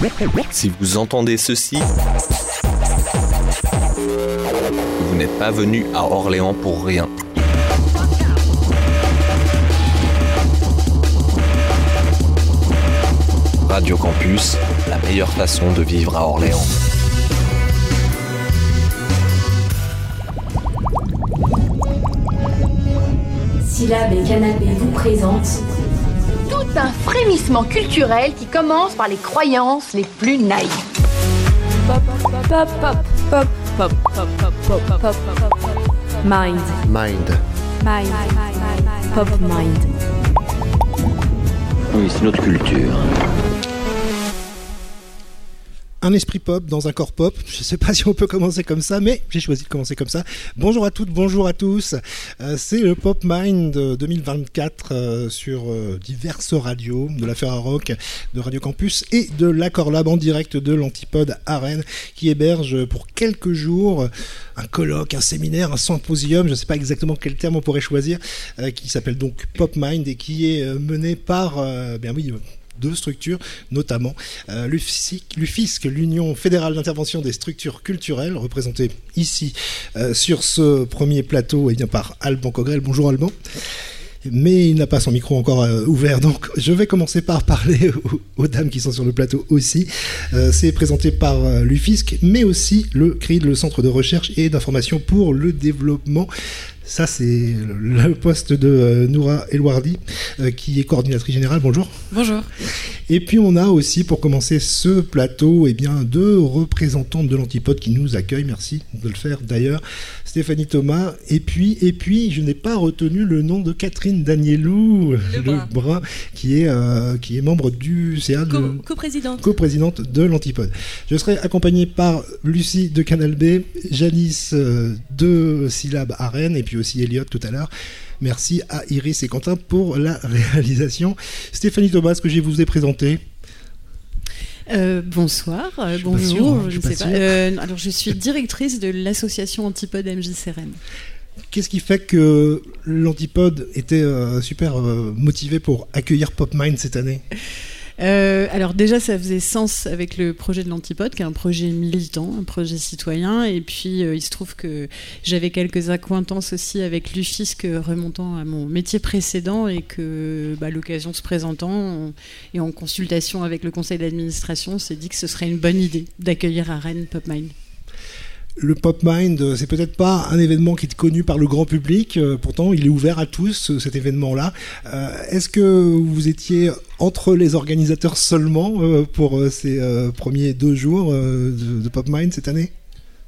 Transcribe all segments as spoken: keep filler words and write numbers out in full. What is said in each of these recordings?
Si vous entendez ceci, vous n'êtes pas venu à Orléans pour rien. Radio Campus, la meilleure façon de vivre à Orléans. Syllab et Canal B vous présentent tout un frémissement culturel qui commence par les croyances les plus naïves. Pop, pop, pop, pop, pop, pop, pop, pop, pop, pop, pop. Mind. Mind. Mind. Pop Mind. Oui, c'est notre culture. Un esprit pop dans un corps pop. Je ne sais pas si on peut commencer comme ça, mais j'ai choisi de commencer comme ça. Bonjour à toutes, bonjour à tous. Euh, c'est le Pop Mind deux mille vingt-quatre euh, sur euh, diverses radios de la Ferrarock, de Radio Campus et de l'Accord Lab en direct de l'Antipode à Rennes, qui héberge pour quelques jours un colloque, un séminaire, un symposium, je ne sais pas exactement quel terme on pourrait choisir, euh, qui s'appelle donc Pop Mind et qui est euh, mené par, euh, bien oui, deux structures, notamment euh, l'U F I S C, l'Union fédérale d'intervention des structures culturelles, représentée ici euh, sur ce premier plateau et bien par Alban Cogrel. Bonjour Alban. Mais il n'a pas son micro encore euh, ouvert, donc je vais commencer par parler aux, aux dames qui sont sur le plateau aussi. Euh, c'est présenté par euh, l'U F I S C, mais aussi le C R I D, le Centre de recherche et d'information pour le développement. Ça, c'est le poste de euh, Noura Elwardi, euh, qui est coordinatrice générale. Bonjour. Bonjour. Et puis, on a aussi, pour commencer ce plateau, eh bien, deux représentantes de l'Antipode qui nous accueillent. Merci de le faire, d'ailleurs. Stéphanie Thomas. Et puis, et puis je n'ai pas retenu le nom de Catherine Danielou Lebrun, qui est, euh, qui est membre du C A, Co- de, coprésidente. coprésidente de l'Antipode. Je serai accompagné par Lucie de Canal B, Janice euh, de Syllab à Rennes, et puis aussi Elliot tout à l'heure. Merci à Iris et Quentin pour la réalisation. Stéphanie Thomas, que je vous ai présenté. Euh, bonsoir, euh, je bonjour, sûr, hein, je ne sais pas. Euh, alors, je suis directrice de l'association Antipode M J C Rennes. Qu'est-ce qui fait que l'Antipode était euh, super euh, motivé pour accueillir Pop Mind cette année ? Euh, alors déjà, ça faisait sens avec le projet de l'Antipode, qui est un projet militant, un projet citoyen. Et puis, euh, il se trouve que j'avais quelques accointances aussi avec l'U F I S C remontant à mon métier précédent et que bah, l'occasion se présentant on, et en consultation avec le conseil d'administration, on s'est dit que ce serait une bonne idée d'accueillir à Rennes Pop Mind. Le Pop Mind, c'est peut-être pas un événement qui est connu par le grand public, euh, pourtant il est ouvert à tous, cet événement-là. Euh, est-ce que vous étiez entre les organisateurs seulement euh, pour euh, ces euh, premiers deux jours euh, de, de Pop Mind cette année ? Alban ?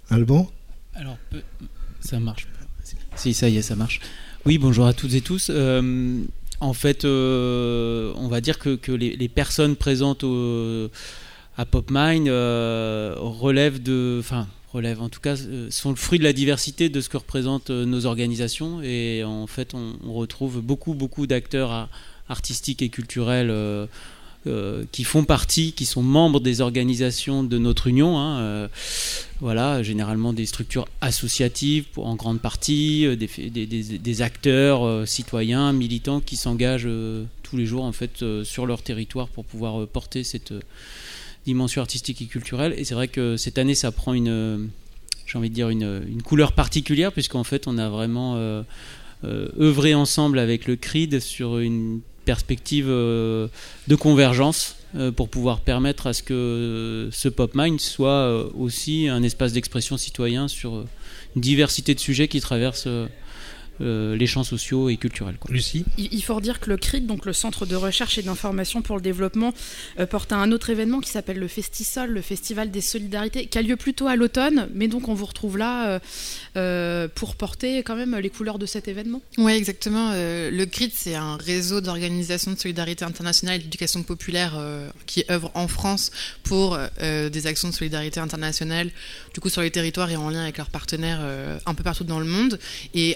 Alors, ça marche. Si, ça y est, ça marche. Oui, bonjour à toutes et tous. Euh, en fait, euh, on va dire que, que les, les personnes présentes au, à Pop Mind euh, relèvent de... Enfin, relèvent en tout cas, sont le fruit de la diversité de ce que représentent nos organisations. Et en fait, on, on retrouve beaucoup, beaucoup d'acteurs à, artistiques et culturels euh, euh, qui font partie, qui sont membres des organisations de notre union. Hein, euh, voilà, généralement des structures associatives pour, en grande partie, euh, des, des, des, des acteurs euh, citoyens, militants qui s'engagent euh, tous les jours en fait euh, sur leur territoire pour pouvoir euh, porter cette euh, dimension artistique et culturelle. Et c'est vrai que cette année, ça prend une, euh, j'ai envie de dire une, une couleur particulière puisqu'en fait, on a vraiment euh, euh, œuvré ensemble avec le C R I D sur une perspective euh, de convergence euh, pour pouvoir permettre à ce que ce Pop Mind soit euh, aussi un espace d'expression citoyen sur euh, une diversité de sujets qui traversent euh, Euh, les champs sociaux et culturels. Quoi. Lucie ? Il faut redire que le C R I D, donc le Centre de recherche et d'information pour le développement, euh, porte à un autre événement qui s'appelle le Festisol, le Festival des Solidarités, qui a lieu plutôt à l'automne, mais donc on vous retrouve là euh, euh, pour porter quand même les couleurs de cet événement. Oui, exactement. Euh, le C R I D, c'est un réseau d'organisations de solidarité internationale et d'éducation populaire euh, qui œuvre en France pour euh, des actions de solidarité internationale, du coup sur les territoires et en lien avec leurs partenaires euh, un peu partout dans le monde. Et un des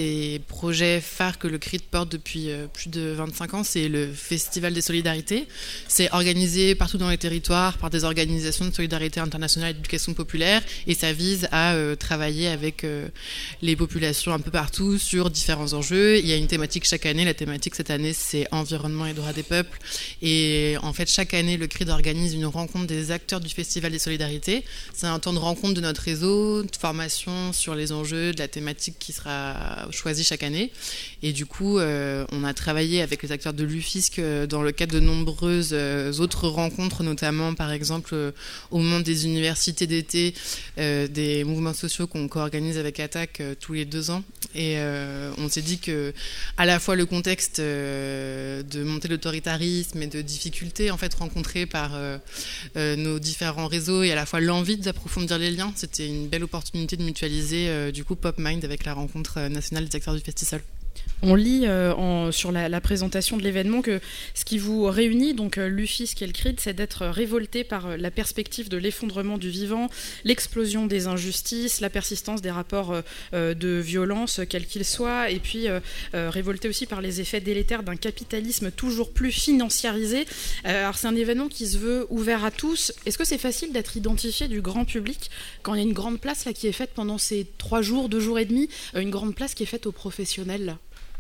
des projets phares que le C R I D porte depuis euh, plus de vingt-cinq ans, c'est le Festival des Solidarités. C'est organisé partout dans les territoires par des organisations de solidarité internationale et d'éducation populaire, et ça vise à euh, travailler avec euh, les populations un peu partout sur différents enjeux. Il y a une thématique chaque année. La thématique cette année, c'est environnement et droits des peuples. Et en fait, chaque année, le C R I D organise une rencontre des acteurs du Festival des Solidarités. C'est un temps de rencontre de notre réseau, de formation sur les enjeux, de la thématique qui sera choisie chaque année. Et du coup, euh, on a travaillé avec les acteurs de l'U F I S C euh, dans le cadre de nombreuses euh, autres rencontres, notamment par exemple euh, au moment des universités d'été, euh, des mouvements sociaux qu'on co-organise avec Attaque euh, tous les deux ans. Et euh, on s'est dit que à la fois le contexte euh, de montée de l'autoritarisme et de difficultés en fait rencontrées par euh, euh, nos différents réseaux, et à la fois l'envie d'approfondir les liens, c'était une belle opportunité de mutualiser euh, du coup PopMind avec la rencontre nationale des acteurs du Festisol. On lit euh, en, sur la, la présentation de l'événement que ce qui vous réunit, donc euh, l'U F I S C et le C R I D, c'est d'être révolté par euh, la perspective de l'effondrement du vivant, l'explosion des injustices, la persistance des rapports euh, de violence, quels qu'ils soient, et puis euh, euh, révolté aussi par les effets délétères d'un capitalisme toujours plus financiarisé. Euh, alors c'est un événement qui se veut ouvert à tous. Est-ce que c'est facile d'être identifié du grand public quand il y a une grande place là, qui est faite pendant ces trois jours, deux jours et demi, euh, une grande place qui est faite aux professionnels là? Alban ?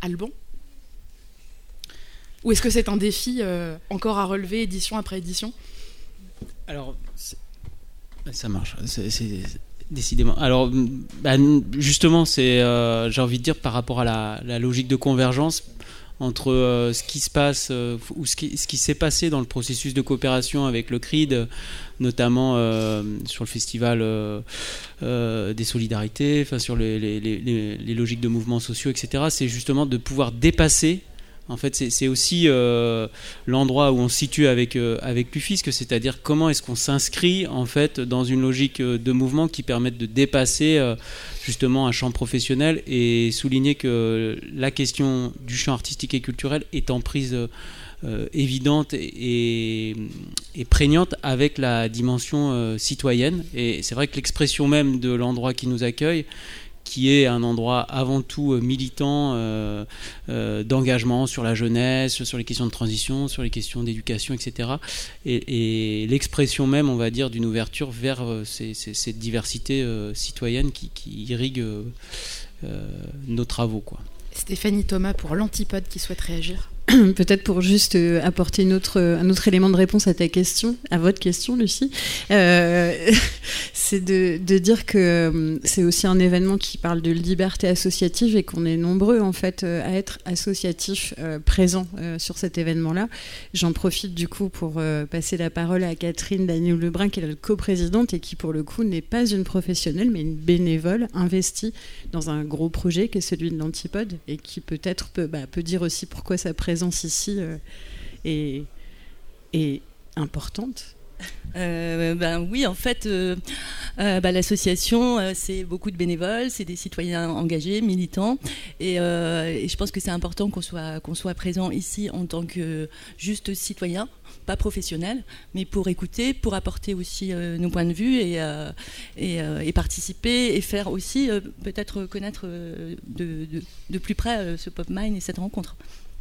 Ou est-ce que c'est un défi euh, encore à relever édition après édition ? Alors, c'est... ça marche, c'est, c'est... décidément. Alors, bah, justement, c'est, euh, j'ai envie de dire, par rapport à la, la logique de convergence entre euh, ce qui se passe euh, ou ce qui, ce qui s'est passé dans le processus de coopération avec le C R I D, notamment euh, sur le festival euh, euh, des solidarités, enfin sur les, les, les, les logiques de mouvements sociaux, et cetera. C'est justement de pouvoir dépasser. En fait, c'est, c'est aussi euh, l'endroit où on se situe avec, euh, avec l'U F I S C, c'est-à-dire comment est-ce qu'on s'inscrit en fait, dans une logique de mouvement qui permette de dépasser euh, justement un champ professionnel, et souligner que la question du champ artistique et culturel est en prise euh, évidente et, et prégnante avec la dimension euh, citoyenne. Et c'est vrai que l'expression même de l'endroit qui nous accueille, qui est un endroit avant tout militant, euh, euh, d'engagement sur la jeunesse, sur les questions de transition, sur les questions d'éducation, et cetera. Et, et l'expression même, on va dire, d'une ouverture vers euh, ces, ces, cette diversité euh, citoyenne qui, qui irrigue euh, euh, nos travaux, quoi. Stéphanie Thomas pour l'Antipode qui souhaite réagir. Peut-être pour juste euh, apporter une autre, un autre élément de réponse à ta question, à votre question, Lucie, euh, c'est de, de dire que euh, c'est aussi un événement qui parle de liberté associative et qu'on est nombreux en fait euh, à être associatifs euh, présents euh, sur cet événement-là. J'en profite du coup pour euh, passer la parole à Catherine Daniel-Lebrun, qui est la coprésidente et qui pour le coup n'est pas une professionnelle mais une bénévole investie dans un gros projet qui est celui de l'Antipode, et qui peut-être peut, bah, peut dire aussi pourquoi sa présence ici euh, est, est importante. Euh, ben oui, en fait, euh, euh, bah, l'association, euh, c'est beaucoup de bénévoles, c'est des citoyens engagés, militants, et, euh, et je pense que c'est important qu'on soit, qu'on soit présent ici en tant que juste citoyen, pas professionnel, mais pour écouter, pour apporter aussi euh, nos points de vue et, euh, et, euh, et participer et faire aussi euh, peut-être connaître euh, de, de, de plus près euh, ce PopMind et cette rencontre.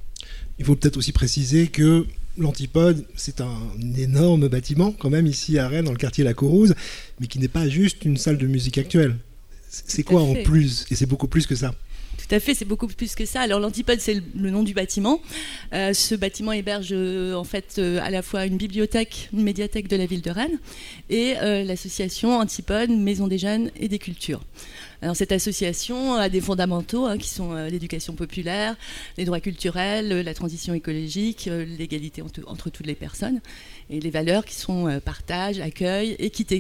Il faut peut-être aussi préciser que l'Antipode, c'est un énorme bâtiment, quand même, ici à Rennes, dans le quartier La Courrouze, mais qui n'est pas juste une salle de musique actuelle. C'est quoi en plus ? Et c'est beaucoup plus que ça. Tout à fait, c'est beaucoup plus que ça. Alors l'Antipode, c'est le, le nom du bâtiment. Euh, ce bâtiment héberge euh, en fait euh, à la fois une bibliothèque, une médiathèque de la ville de Rennes, et euh, l'association Antipode, Maison des Jeunes et des Cultures. Alors, cette association a des fondamentaux hein, qui sont euh, l'éducation populaire, les droits culturels, euh, la transition écologique, euh, l'égalité entre, entre toutes les personnes, et les valeurs qui sont euh, partage, accueil, équité.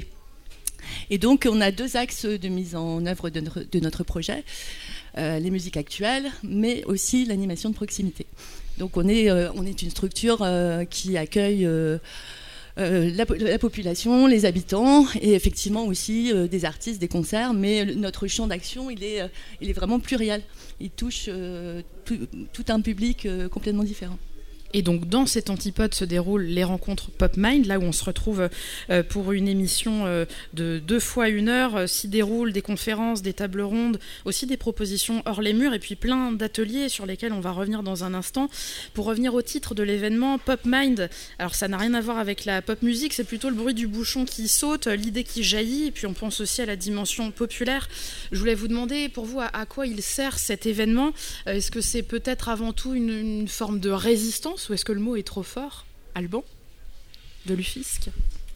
Et donc, on a deux axes de mise en œuvre de notre, de notre projet, euh, les musiques actuelles, mais aussi l'animation de proximité. Donc, on est, euh, on est une structure euh, qui accueille euh, Euh, la, la population, les habitants, et effectivement aussi euh, des artistes, des concerts, mais le, notre champ d'action, il est, euh, il est vraiment pluriel. Il touche euh, tout, tout un public euh, complètement différent. Et donc dans cet antipode se déroulent les rencontres PopMind, là où on se retrouve euh, pour une émission euh, de deux fois une heure, euh, s'y déroulent des conférences, des tables rondes, aussi des propositions hors les murs et puis plein d'ateliers sur lesquels on va revenir dans un instant. Pour revenir au titre de l'événement PopMind, alors ça n'a rien à voir avec la pop musique, c'est plutôt le bruit du bouchon qui saute, l'idée qui jaillit, et puis on pense aussi à la dimension populaire. Je voulais vous demander pour vous à, à quoi il sert cet événement. euh, Est-ce que c'est peut-être avant tout une, une forme de résistance ou est-ce que le mot est trop fort? Alban de l'UFISC.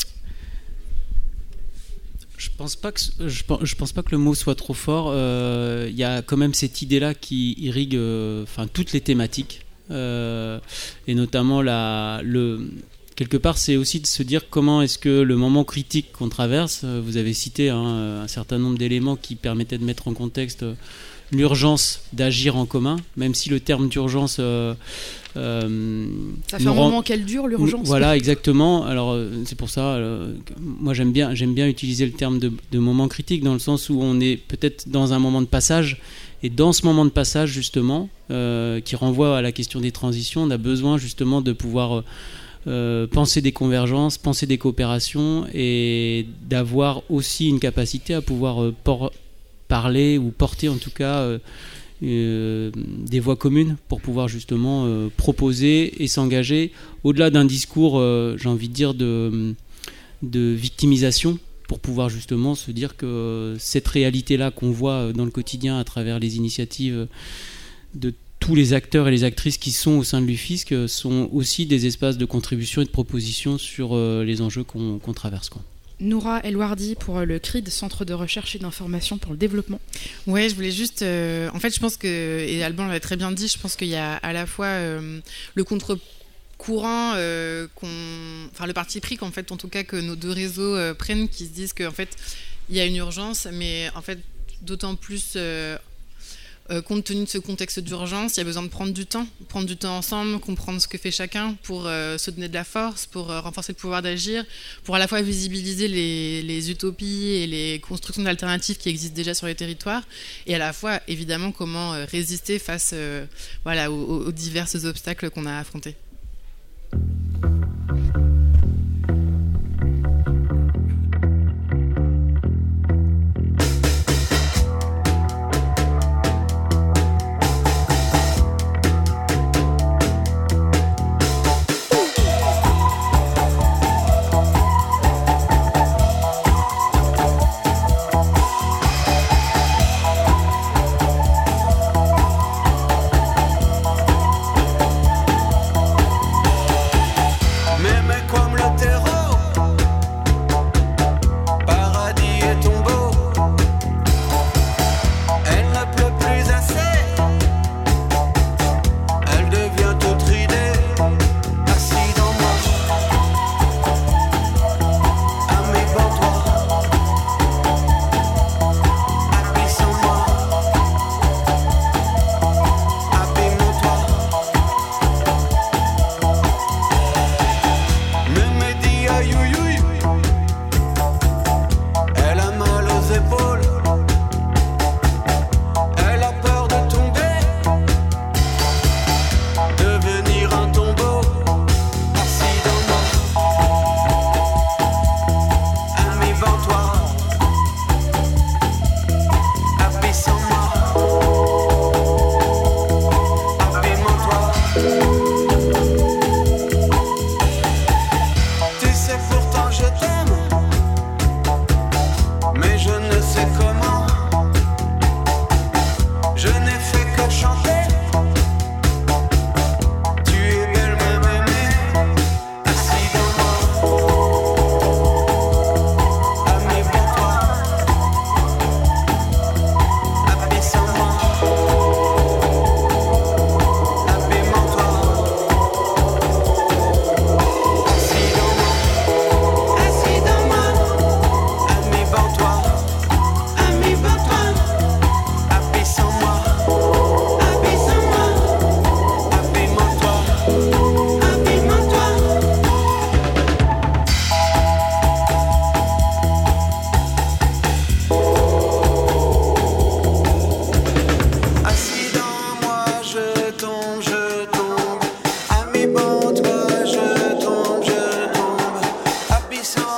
Je pense pas que je pense, je pense pas que le mot soit trop fort. Il euh, y a quand même cette idée-là qui irrigue, enfin euh, toutes les thématiques, euh, et notamment la, le quelque part, c'est aussi de se dire comment est-ce que le moment critique qu'on traverse. Vous avez cité hein, un certain nombre d'éléments qui permettaient de mettre en contexte l'urgence d'agir en commun, même si le terme d'urgence euh, euh, ça fait un rend... moment qu'elle dure l'urgence. Voilà, exactement. Alors c'est pour ça, euh, moi j'aime bien, j'aime bien utiliser le terme de, de moment critique dans le sens où on est peut-être dans un moment de passage, et dans ce moment de passage justement, euh, qui renvoie à la question des transitions, on a besoin justement de pouvoir euh, penser des convergences, penser des coopérations, et d'avoir aussi une capacité à pouvoir euh, por- parler ou porter en tout cas euh, euh, des voix communes pour pouvoir justement euh, proposer et s'engager au-delà d'un discours, euh, j'ai envie de dire, de, de victimisation, pour pouvoir justement se dire que cette réalité-là qu'on voit dans le quotidien à travers les initiatives de tous les acteurs et les actrices qui sont au sein de l'UFISC sont aussi des espaces de contribution et de proposition sur euh, les enjeux qu'on, qu'on traverse, quoi. Noura El-Wardi pour le C R I D, Centre de recherche et d'information pour le développement. Ouais, je voulais juste... Euh, en fait, je pense que, et Alban l'avait très bien dit, je pense qu'il y a à la fois euh, le contre-courant, euh, qu'on, enfin le parti pris qu'en fait, en tout cas, que nos deux réseaux euh, prennent, qui se disent qu'en fait, il y a une urgence, mais en fait, d'autant plus... Euh, Euh, compte tenu de ce contexte d'urgence, il y a besoin de prendre du temps, prendre du temps ensemble, comprendre ce que fait chacun pour euh, se donner de la force, pour euh, renforcer le pouvoir d'agir, pour à la fois visibiliser les, les utopies et les constructions d'alternatives qui existent déjà sur les territoires, et à la fois, évidemment, comment euh, résister face euh, voilà, aux, aux divers obstacles qu'on a affrontés.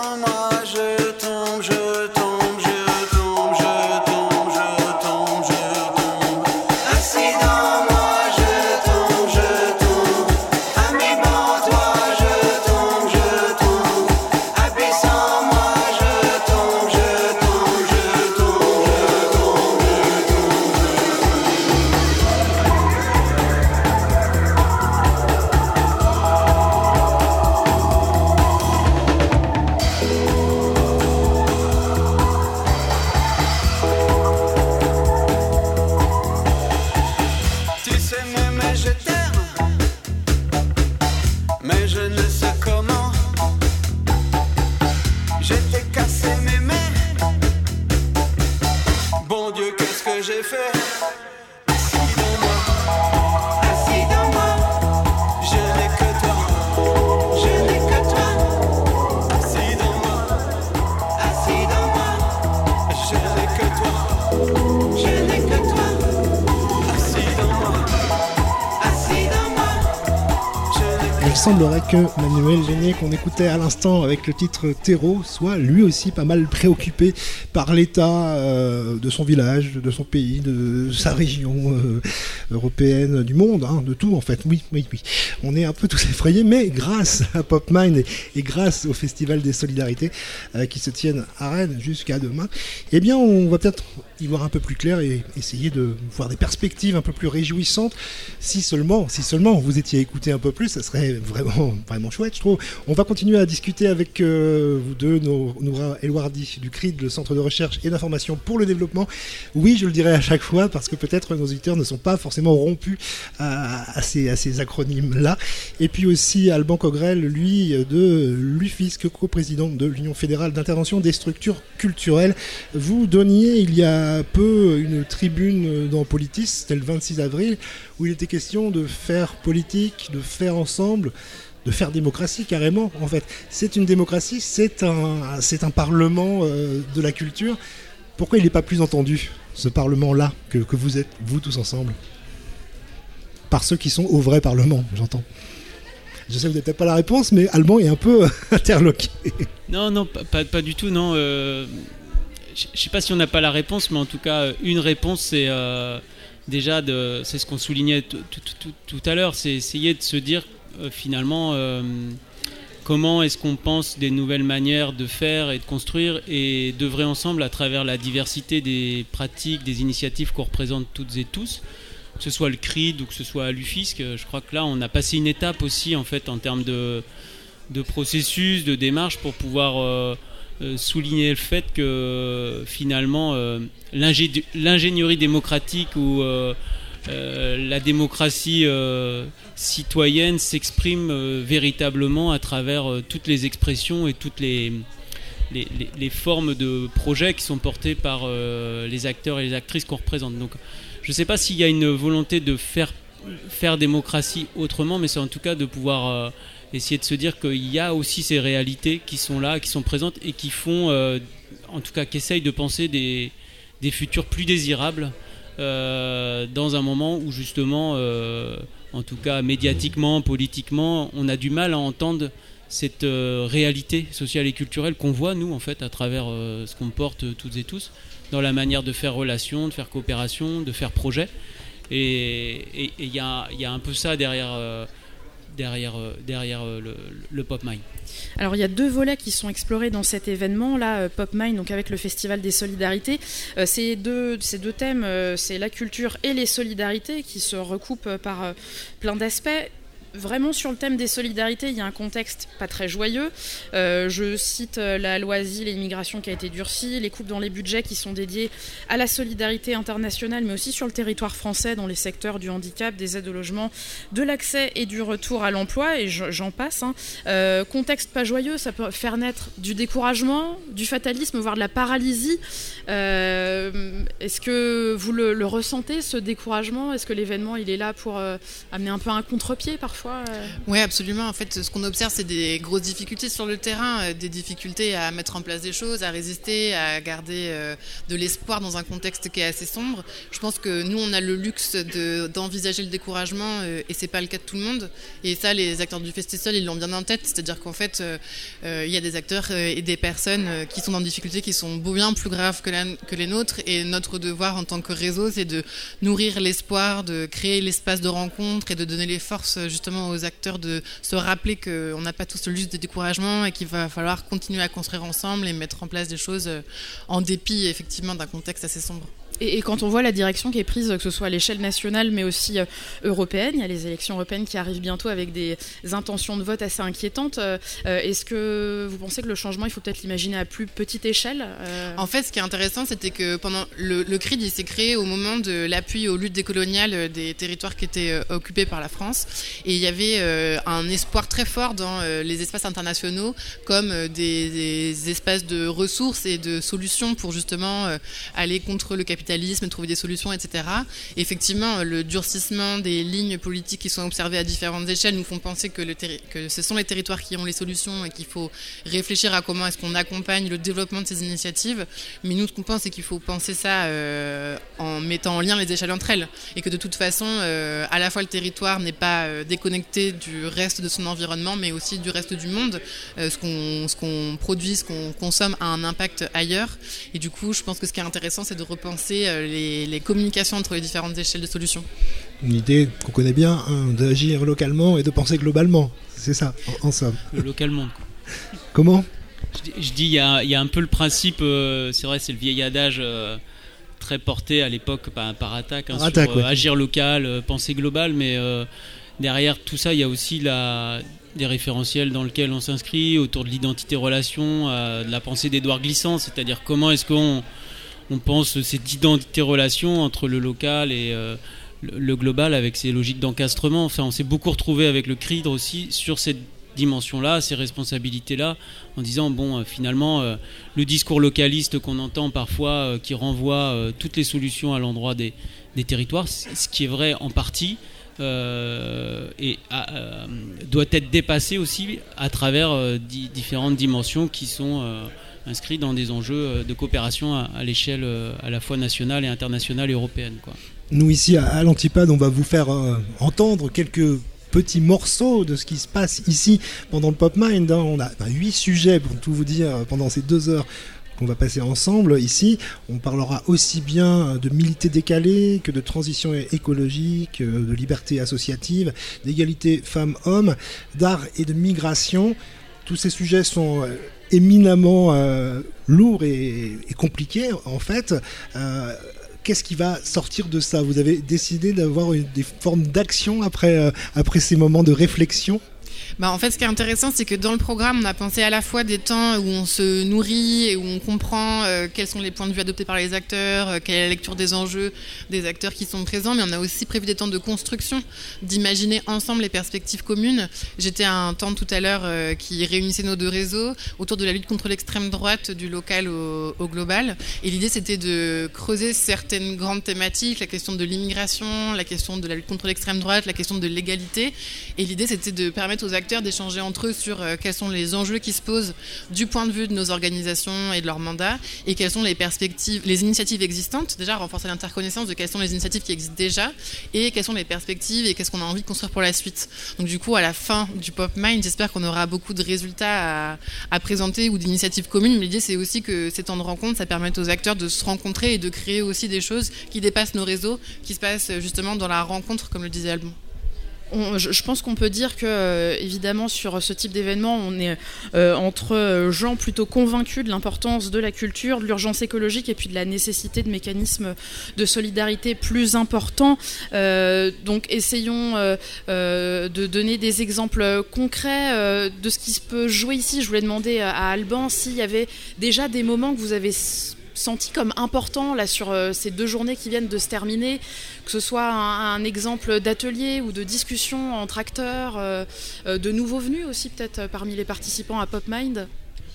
dans moi, je tombe, je tombe, je tombe, je tombe, je tombe, je tombe. Assis dans moi, je tombe, je tombe. Ami dans toi, je tombe, je tombe. Appuie sans moi, je tombe, je tombe, je tombe, je tombe, je Tu sais m'aimer, je t'aime, mais je ne sais comment. Je t'ai cassé mes mains. Bon Dieu, qu'est-ce que j'ai fait? Assis dans moi, assis dans moi, je n'ai que toi, je n'ai que toi. Assis dans moi, assis dans moi, je n'ai que toi, je n'ai que toi. Assis dans moi, assis dans moi, je n'ai que Il semblerait que Manuel Géné, qu'on écoutait à l'instant avec le titre Terreau, soit lui aussi pas mal préoccupé par l'état euh, de son village, de son pays, de sa région euh, européenne, du monde, hein, de tout en fait. Oui, oui, oui. On est un peu tous effrayés, mais grâce à PopMind et, et grâce au Festival des Solidarités euh, qui se tiennent à Rennes jusqu'à demain, eh bien on va peut-être y voir un peu plus clair et essayer de voir des perspectives un peu plus réjouissantes. Si seulement, si seulement vous étiez écouté un peu plus, ça serait vraiment, vraiment chouette, je trouve. On va continuer à discuter avec euh, vous deux, nos, Noura Elwardi du C R I D, le Centre de recherche et d'information pour le développement. Oui, je le dirai à chaque fois parce que peut-être nos auditeurs ne sont pas forcément rompus à, à, ces, à ces acronymes-là. Et puis aussi Alban Cogrel, lui, de l'UFISC, co-président de l'Union fédérale d'intervention des structures culturelles. Vous donniez il y a peu une tribune dans Politis, c'était le vingt-six avril, où il était question de faire politique, de faire ensemble, de faire démocratie carrément en fait. C'est une démocratie, c'est un, c'est un parlement euh, de la culture. Pourquoi il n'est pas plus entendu, ce parlement-là, que, que vous êtes, vous tous ensemble? Par ceux qui sont au vrai parlement, j'entends. Je sais que vous n'avez peut-être pas la réponse, mais Alban est un peu interloqué. Non, non, pas, pas, pas du tout, non. Euh, je ne sais pas si on n'a pas la réponse, mais en tout cas, une réponse, c'est euh, déjà, de, c'est ce qu'on soulignait tout, tout, tout, tout à l'heure, c'est essayer de se dire, euh, finalement, euh, comment est-ce qu'on pense des nouvelles manières de faire et de construire et d'œuvrer ensemble à travers la diversité des pratiques, des initiatives qu'on représente toutes et tous, que ce soit le C R I D ou que ce soit l'UFISC. Je crois que là, on a passé une étape aussi, en fait, en termes de, de processus, de démarche, pour pouvoir euh, euh, souligner le fait que, finalement, euh, l'ingé- l'ingénierie démocratique ou euh, euh, la démocratie euh, citoyenne s'exprime euh, véritablement à travers euh, toutes les expressions et toutes les, les, les, les formes de projets qui sont portés par euh, les acteurs et les actrices qu'on représente. Donc, je ne sais pas s'il y a une volonté de faire, faire démocratie autrement, mais c'est en tout cas de pouvoir euh, essayer de se dire qu'il y a aussi ces réalités qui sont là, qui sont présentes et qui font, euh, en tout cas, qui essayent de penser des, des futurs plus désirables euh, dans un moment où justement, euh, en tout cas médiatiquement, politiquement, on a du mal à entendre cette euh, réalité sociale et culturelle qu'on voit, nous, en fait, à travers euh, ce qu'on porte euh, toutes et tous, dans la manière de faire relation, de faire coopération, de faire projet. Et il y a, y a un peu ça derrière, euh, derrière, euh, derrière euh, le, le PopMind. Alors il y a deux volets qui sont explorés dans cet événement là, euh, PopMind, donc avec le Festival des Solidarités. Euh, ces, deux, ces deux thèmes, euh, c'est la culture et les solidarités qui se recoupent euh, par euh, plein d'aspects. Vraiment sur le thème des solidarités, il y a un contexte pas très joyeux. Euh, je cite euh, la loi asile et immigration qui a été durcie, les coupes dans les budgets qui sont dédiés à la solidarité internationale, mais aussi sur le territoire français dans les secteurs du handicap, des aides au logement, de l'accès et du retour à l'emploi, et j'en passe. Hein. Euh, contexte pas joyeux, ça peut faire naître du découragement, du fatalisme, voire de la paralysie. Euh, est-ce que vous le, le ressentez, ce découragement? Est-ce que l'événement il est là pour euh, amener un peu un contre-pied parfois? fois euh... Oui, absolument. En fait, ce qu'on observe, c'est des grosses difficultés sur le terrain, euh, des difficultés à mettre en place des choses, à résister, à garder euh, de l'espoir dans un contexte qui est assez sombre. Je pense que nous, on a le luxe de, d'envisager le découragement euh, et c'est pas le cas de tout le monde. Et ça, les acteurs du Festisol, ils l'ont bien en tête. C'est-à-dire qu'en fait, il euh, euh, y a des acteurs euh, et des personnes euh, qui sont dans des difficultés qui sont bien plus graves que, la, que les nôtres. Et notre devoir en tant que réseau, c'est de nourrir l'espoir, de créer l'espace de rencontre et de donner les forces justement aux acteurs de se rappeler qu'on n'a pas tous le luxe de découragement et qu'il va falloir continuer à construire ensemble et mettre en place des choses en dépit effectivement d'un contexte assez sombre. Et, et quand on voit la direction qui est prise, que ce soit à l'échelle nationale mais aussi euh, européenne, il y a les élections européennes qui arrivent bientôt avec des intentions de vote assez inquiétantes. Euh, est-ce que vous pensez que le changement, il faut peut-être l'imaginer à plus petite échelle euh... En fait, ce qui est intéressant, c'était que pendant le, le C R I D, il s'est créé au moment de l'appui aux luttes décoloniales des territoires qui étaient euh, occupés par la France. Et il y avait euh, un espoir très fort dans euh, les espaces internationaux comme euh, des, des espaces de ressources et de solutions pour justement euh, aller contre le capitalisme, trouver des solutions, et cetera. Et effectivement, le durcissement des lignes politiques qui sont observées à différentes échelles nous font penser que, le terri- que ce sont les territoires qui ont les solutions et qu'il faut réfléchir à comment est-ce qu'on accompagne le développement de ces initiatives. Mais nous, ce qu'on pense, c'est qu'il faut penser ça euh, en mettant en lien les échelles entre elles. Et que de toute façon, euh, à la fois le territoire n'est pas euh, déconnecté du reste de son environnement, mais aussi du reste du monde. Euh, ce, qu'on, ce qu'on produit, ce qu'on consomme a un impact ailleurs. Et du coup, je pense que ce qui est intéressant, c'est de repenser Les, les communications entre les différentes échelles de solutions. Une idée qu'on connaît bien, hein, d'agir localement et de penser globalement. C'est ça, en, en somme. Localement. Quoi. Comment ? Je, je dis, il y a, y a un peu le principe, euh, c'est vrai, c'est le vieil adage euh, très porté à l'époque par, par attaque, hein, par sur attaque, euh, ouais. agir local, euh, penser global, mais euh, derrière tout ça, il y a aussi la, des référentiels dans lesquels on s'inscrit, autour de l'identité-relation, euh, de la pensée d'Édouard Glissant, c'est-à-dire comment est-ce qu'on on pense cette identité-relation entre le local et euh, le, le global avec ses logiques d'encastrement. Enfin, on s'est beaucoup retrouvé avec le C R I D aussi sur cette dimension-là, ces responsabilités-là, en disant, bon, euh, finalement, euh, le discours localiste qu'on entend parfois, euh, qui renvoie euh, toutes les solutions à l'endroit des, des territoires, ce qui est vrai en partie, euh, et euh, doit être dépassé aussi à travers euh, di- différentes dimensions qui sont... Euh, inscrit dans des enjeux de coopération à, à l'échelle à la fois nationale et internationale et européenne, quoi. Nous ici à, à l'Antipode, on va vous faire euh, entendre quelques petits morceaux de ce qui se passe ici pendant le Pop Mind, hein. On a bah, huit sujets pour tout vous dire pendant ces deux heures qu'on va passer ensemble ici. On parlera aussi bien de milité décalé que de transition écologique, de liberté associative, d'égalité femmes-hommes, d'art et de migration. Tous ces sujets sont euh, éminemment euh, lourds et, et compliqués en fait. Euh, qu'est-ce qui va sortir de ça ? Vous avez décidé d'avoir une, des formes d'action après, euh, après ces moments de réflexion ? Bah, en fait, ce qui est intéressant, c'est que dans le programme, on a pensé à la fois des temps où on se nourrit et où on comprend euh, quels sont les points de vue adoptés par les acteurs, euh, quelle est la lecture des enjeux des acteurs qui sont présents, mais on a aussi prévu des temps de construction, d'imaginer ensemble les perspectives communes. J'étais à un temps tout à l'heure euh, qui réunissait nos deux réseaux autour de la lutte contre l'extrême droite, du local au, au global. Et l'idée, c'était de creuser certaines grandes thématiques, la question de l'immigration, la question de la lutte contre l'extrême droite, la question de l'égalité. Et l'idée, c'était de permettre aux acteurs d'échanger entre eux sur euh, quels sont les enjeux qui se posent du point de vue de nos organisations et de leurs mandats et quelles sont les perspectives, les initiatives existantes, déjà renforcer l'interconnaissance de quelles sont les initiatives qui existent déjà et quelles sont les perspectives et qu'est-ce qu'on a envie de construire pour la suite. Donc du coup, à la fin du Pop Mind, j'espère qu'on aura beaucoup de résultats à, à présenter ou d'initiatives communes, mais l'idée c'est aussi que ces temps de rencontre, ça permette aux acteurs de se rencontrer et de créer aussi des choses qui dépassent nos réseaux, qui se passent justement dans la rencontre, comme le disait Alban. On, je, je pense qu'on peut dire que, euh, évidemment, sur ce type d'événement, on est euh, entre gens plutôt convaincus de l'importance de la culture, de l'urgence écologique et puis de la nécessité de mécanismes de solidarité plus importants. Euh, donc, essayons euh, euh, de donner des exemples concrets euh, de ce qui se peut jouer ici. Je voulais demander à Alban s'il y avait déjà des moments que vous avez senti comme important là sur euh, ces deux journées qui viennent de se terminer, que ce soit un, un exemple d'atelier ou de discussion entre acteurs, euh, euh, de nouveaux venus aussi peut-être euh, parmi les participants à Pop Mind.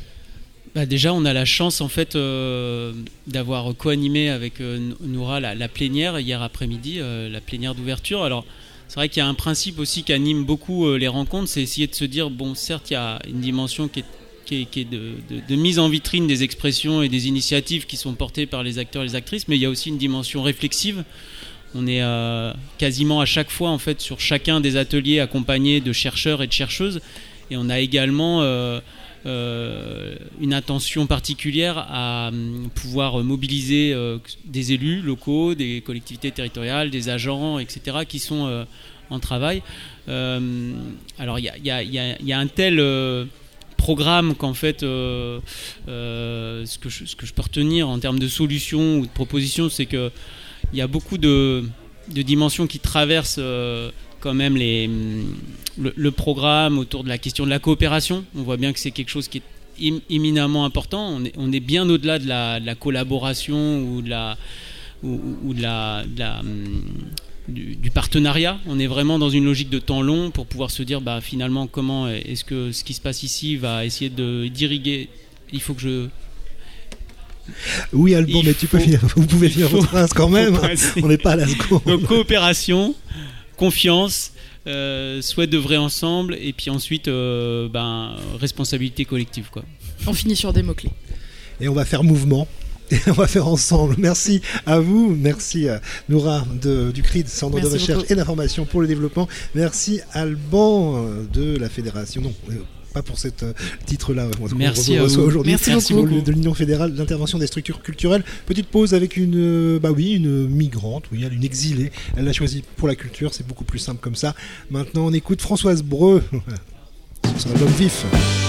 Bah déjà, on a la chance en fait euh, d'avoir co-animé avec euh, Noura la, la plénière hier après-midi, euh, la plénière d'ouverture. Alors c'est vrai qu'il y a un principe aussi qui anime beaucoup euh, les rencontres, c'est essayer de se dire, bon, certes, il y a une dimension qui est, qui est, qui est de, de, de mise en vitrine des expressions et des initiatives qui sont portées par les acteurs et les actrices, mais il y a aussi une dimension réflexive. On est euh, quasiment à chaque fois, en fait, sur chacun des ateliers accompagnés de chercheurs et de chercheuses, et on a également euh, euh, une attention particulière à um, pouvoir mobiliser euh, des élus locaux, des collectivités territoriales, des agents, et cetera, qui sont euh, en travail. Euh, alors, il y a, y a, y a, y a un tel euh, programme qu'en fait, euh, euh, ce, que je, ce que je peux retenir en termes de solutions ou de propositions, c'est que il y a beaucoup de, de dimensions qui traversent euh, quand même les, le, le programme autour de la question de la coopération. On voit bien que c'est quelque chose qui est im, éminemment important. On est, on est bien au-delà de la, de la collaboration ou de la, ou, ou de la, de la du, du partenariat. On est vraiment dans une logique de temps long pour pouvoir se dire bah, finalement comment est-ce que ce qui se passe ici va essayer de d'irriguer. Il faut que je... Oui, Alban, mais tu peux finir, vous pouvez finir votre phrase quand même. On n'est pas à la seconde. Donc coopération, confiance, euh, souhait d'œuvrer ensemble, et puis ensuite euh, ben, responsabilité collective, quoi. On finit sur des mots-clés. Et on va faire mouvement. Et on va faire ensemble. Merci à vous. Merci à Noura de, du C R I D, Centre Merci de recherche beaucoup. et d'information pour le développement. Merci Alban de la Fédération. Non, euh, pas pour ce euh, titre-là. Merci on à reçoit vous. aujourd'hui. Merci beaucoup. De, de l'Union fédérale d'intervention des structures culturelles. Petite pause avec une, euh, bah oui, une migrante, oui, elle, une exilée. Elle l'a choisi pour la culture. C'est beaucoup plus simple comme ça. Maintenant, on écoute Françoise Breu sur son album Vif.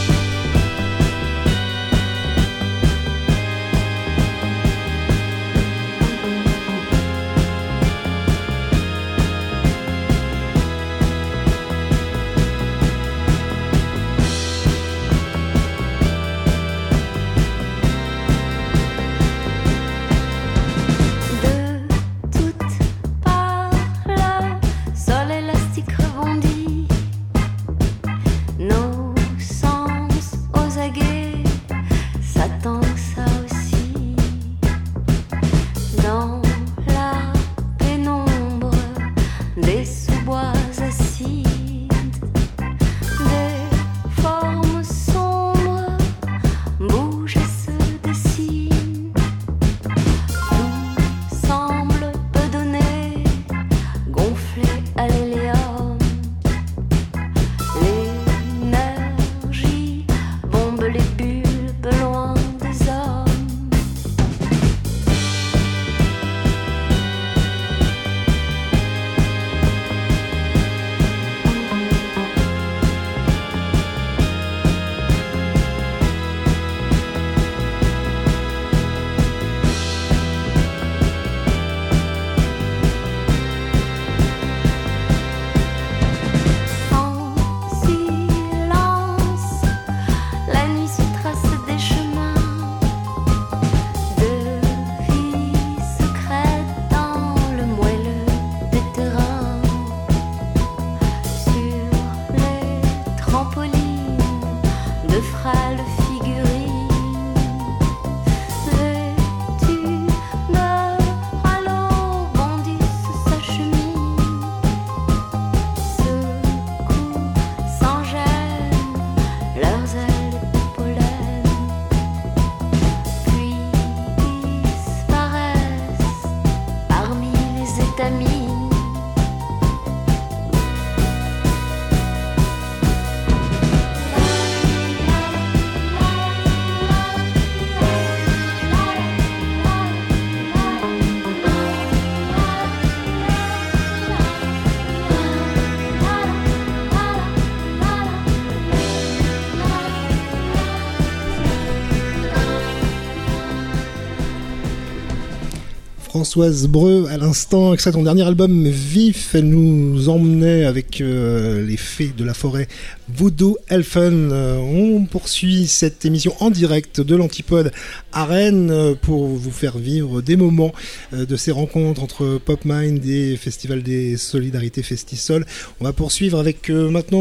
Françoise Breu à l'instant, extrait de son dernier album Vif. Elle nous emmenait avec euh, les fées de la forêt Voodoo Elfen. Euh, on poursuit cette émission en direct de l'Antipode à Rennes euh, pour vous faire vivre des moments euh, de ces rencontres entre PopMind et Festival des Solidarités Festisol. On va poursuivre avec euh, maintenant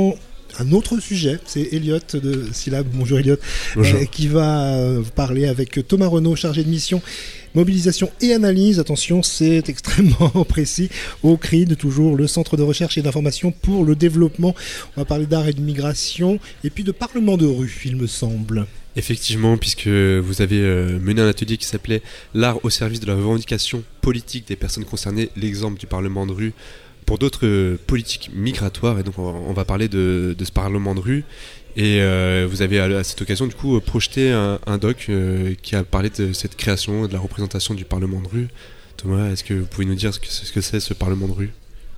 un autre sujet. C'est Elliot de Syllab. Bonjour Elliot. Bonjour. Euh, qui va euh, parler avec Thomas Renaud, chargé de mission mobilisation et analyse. Attention, c'est extrêmement précis. Au C R I D, toujours le Centre de recherche et d'information pour le développement. On va parler d'art et de migration et puis de parlement de rue, il me semble. Effectivement, puisque vous avez euh, mené un atelier qui s'appelait « L'art au service de la revendication politique des personnes concernées, l'exemple du parlement de rue pour d'autres euh, politiques migratoires ». Et donc on va, on va parler de, de ce parlement de rue. Et euh, vous avez à, à cette occasion du coup projeté un, un doc euh, qui a parlé de cette création, de la représentation du parlement de rue. Thomas, est-ce que vous pouvez nous dire ce que, ce que c'est ce parlement de rue ?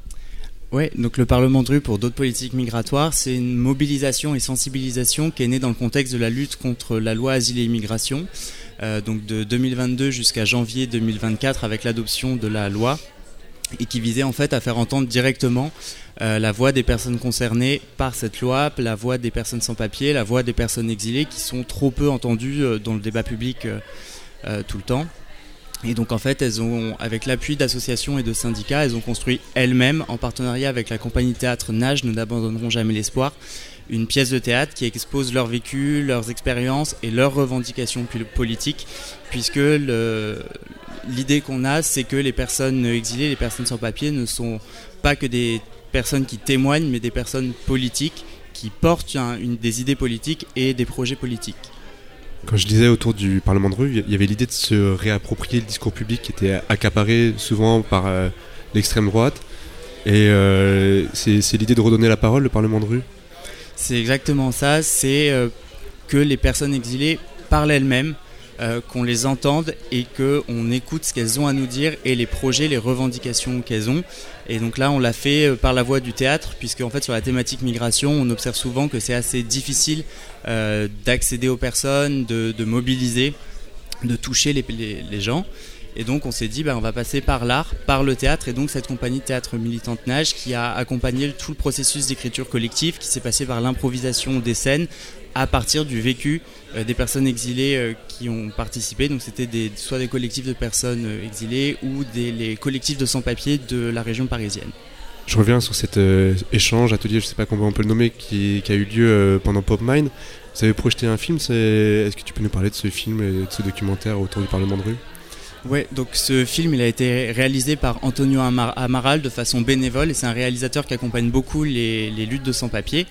Oui, donc le Parlement de rue pour d'autres politiques migratoires, c'est une mobilisation et sensibilisation qui est née dans le contexte de la lutte contre la loi Asile et Immigration, euh, donc de deux mille vingt-deux jusqu'à janvier deux mille vingt-quatre avec l'adoption de la loi, et qui visait en fait à faire entendre directement euh, la voix des personnes concernées par cette loi, la voix des personnes sans papier, la voix des personnes exilées qui sont trop peu entendues euh, dans le débat public euh, euh, tout le temps. Et donc en fait, elles ont, avec l'appui d'associations et de syndicats, elles ont construit elles-mêmes, en partenariat avec la compagnie de théâtre Nage, Nous n'abandonnerons jamais l'espoir, une pièce de théâtre qui expose leur vécu, leurs expériences et leurs revendications politiques, puisque le, l'idée qu'on a, c'est que les personnes exilées, les personnes sans papier ne sont pas que des personnes qui témoignent, mais des personnes politiques qui portent un, une, des idées politiques et des projets politiques. Quand je disais autour du Parlement de rue, il y avait l'idée de se réapproprier le discours public qui était accaparé souvent par euh, l'extrême droite. Et euh, c'est, c'est l'idée de redonner la parole, le Parlement de rue. C'est exactement ça, c'est euh, que les personnes exilées parlent elles-mêmes, euh, qu'on les entende et qu'on écoute ce qu'elles ont à nous dire et les projets, les revendications qu'elles ont. Et donc là, on l'a fait euh, par la voie du théâtre, puisque en fait sur la thématique migration, on observe souvent que c'est assez difficile euh, d'accéder aux personnes, de, de mobiliser, de toucher les, les, les gens. Et donc on s'est dit, bah, on va passer par l'art, par le théâtre, et donc cette compagnie de théâtre militante Nage qui a accompagné tout le processus d'écriture collective qui s'est passé par l'improvisation des scènes à partir du vécu euh, des personnes exilées euh, qui ont participé. Donc c'était des, soit des collectifs de personnes euh, exilées ou des, les collectifs de sans-papiers de la région parisienne. Je reviens sur cet euh, échange, atelier, je ne sais pas comment on peut le nommer, qui, qui a eu lieu euh, pendant PopMind. Vous avez projeté un film, c'est... est-ce que tu peux nous parler de ce film et de ce documentaire autour du Parlement de rue ? Ouais, donc ce film il a été réalisé par Antonio Amar- Amaral de façon bénévole, et c'est un réalisateur qui accompagne beaucoup les, les luttes de sans-papiers.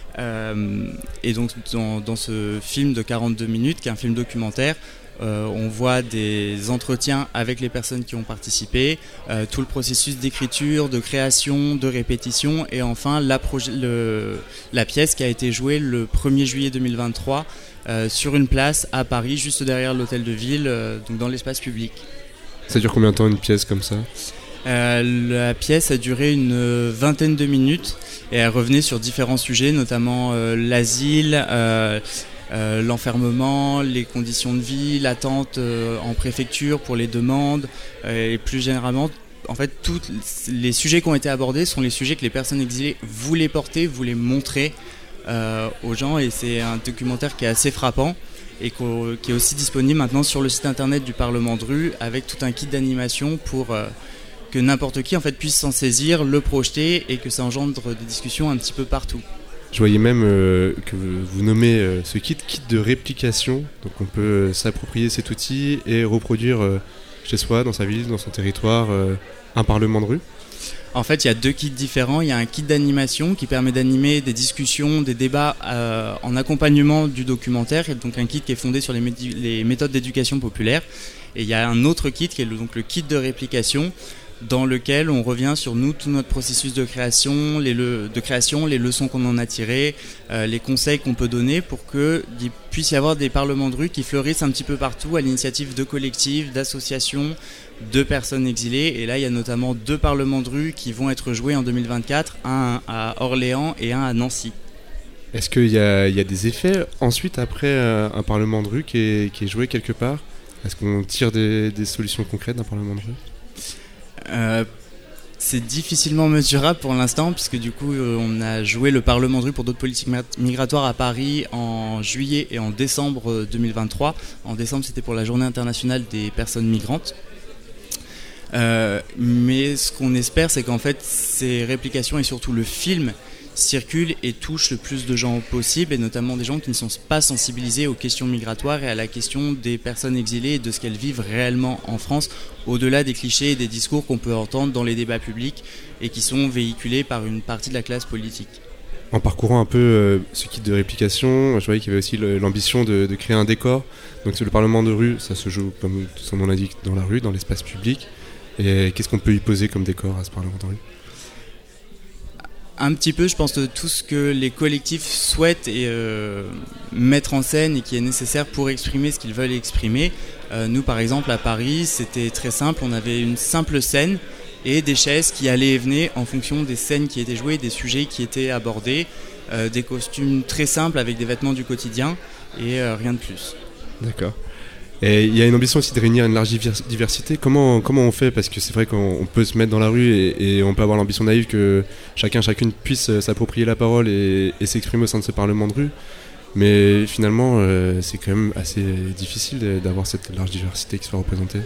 Euh, et donc dans, dans ce film de quarante-deux minutes, qui est un film documentaire, euh, on voit des entretiens avec les personnes qui ont participé, euh, tout le processus d'écriture, de création, de répétition, et enfin la, proje- le, la pièce qui a été jouée le premier juillet deux mille vingt-trois euh, sur une place à Paris, juste derrière l'hôtel de ville, euh, donc dans l'espace public. Ça dure combien de temps une pièce comme ça ? Euh, la pièce a duré une vingtaine de minutes et elle revenait sur différents sujets, notamment euh, l'asile, euh, euh, l'enfermement, les conditions de vie, l'attente euh, en préfecture pour les demandes euh, et plus généralement, en fait, tous les sujets qui ont été abordés sont les sujets que les personnes exilées voulaient porter, voulaient montrer euh, aux gens, et c'est un documentaire qui est assez frappant et qui est aussi disponible maintenant sur le site internet du Parlement de rue avec tout un kit d'animation pour euh, que n'importe qui en fait puisse s'en saisir, le projeter et que ça engendre des discussions un petit peu partout. Je voyais même euh, que vous nommez euh, ce kit kit de réplication, donc on peut euh, s'approprier cet outil et reproduire euh, chez soi, dans sa ville, dans son territoire, euh, un Parlement de rue. En fait, il y a deux kits différents. Il y a un kit d'animation qui permet d'animer des discussions, des débats euh, en accompagnement du documentaire, et donc un kit qui est fondé sur les, médi- les méthodes d'éducation populaire. Et il y a un autre kit qui est le, donc le kit de réplication, dans lequel on revient sur nous, tout notre processus de création, les, le, de création, les leçons qu'on en a tirées, euh, les conseils qu'on peut donner pour qu'il puisse y avoir des parlements de rue qui fleurissent un petit peu partout à l'initiative de collectifs, d'associations, de personnes exilées. Et là, il y a notamment deux parlements de rue qui vont être joués en deux mille vingt-quatre, un à Orléans et un à Nancy. Est-ce qu'il y a, il y a des effets ensuite, après euh, un parlement de rue qui est, qui est joué quelque part ? Est-ce qu'on tire des, des solutions concrètes d'un parlement de rue ? Euh, c'est difficilement mesurable pour l'instant, puisque du coup euh, on a joué le Parlement de rue pour d'autres politiques migratoires à Paris en juillet et en décembre deux mille vingt-trois. En décembre, c'était pour la journée internationale des personnes migrantes. Euh, mais ce qu'on espère, c'est qu'en fait ces réplications et surtout le film circule et touche le plus de gens possible, et notamment des gens qui ne sont pas sensibilisés aux questions migratoires et à la question des personnes exilées et de ce qu'elles vivent réellement en France, au-delà des clichés et des discours qu'on peut entendre dans les débats publics et qui sont véhiculés par une partie de la classe politique. En parcourant un peu euh, ce kit de réplication, je voyais qu'il y avait aussi le, l'ambition de, de créer un décor. Donc c'est le Parlement de rue, ça se joue, comme son nom l'indique, dans la rue, dans l'espace public. Et qu'est-ce qu'on peut y poser comme décor à ce Parlement de rue ? Un petit peu, je pense, de tout ce que les collectifs souhaitent et, euh, mettre en scène et qui est nécessaire pour exprimer ce qu'ils veulent exprimer. Euh, nous, par exemple, à Paris, c'était très simple. On avait une simple scène et des chaises qui allaient et venaient en fonction des scènes qui étaient jouées, des sujets qui étaient abordés, euh, des costumes très simples avec des vêtements du quotidien et euh, rien de plus. D'accord. Et il y a une ambition aussi de réunir une large diversité. Comment, comment on fait ? Parce que c'est vrai qu'on peut se mettre dans la rue et, et on peut avoir l'ambition naïve que chacun, chacune puisse s'approprier la parole et, et s'exprimer au sein de ce Parlement de rue. Mais finalement, euh, c'est quand même assez difficile d'avoir cette large diversité qui soit représentée.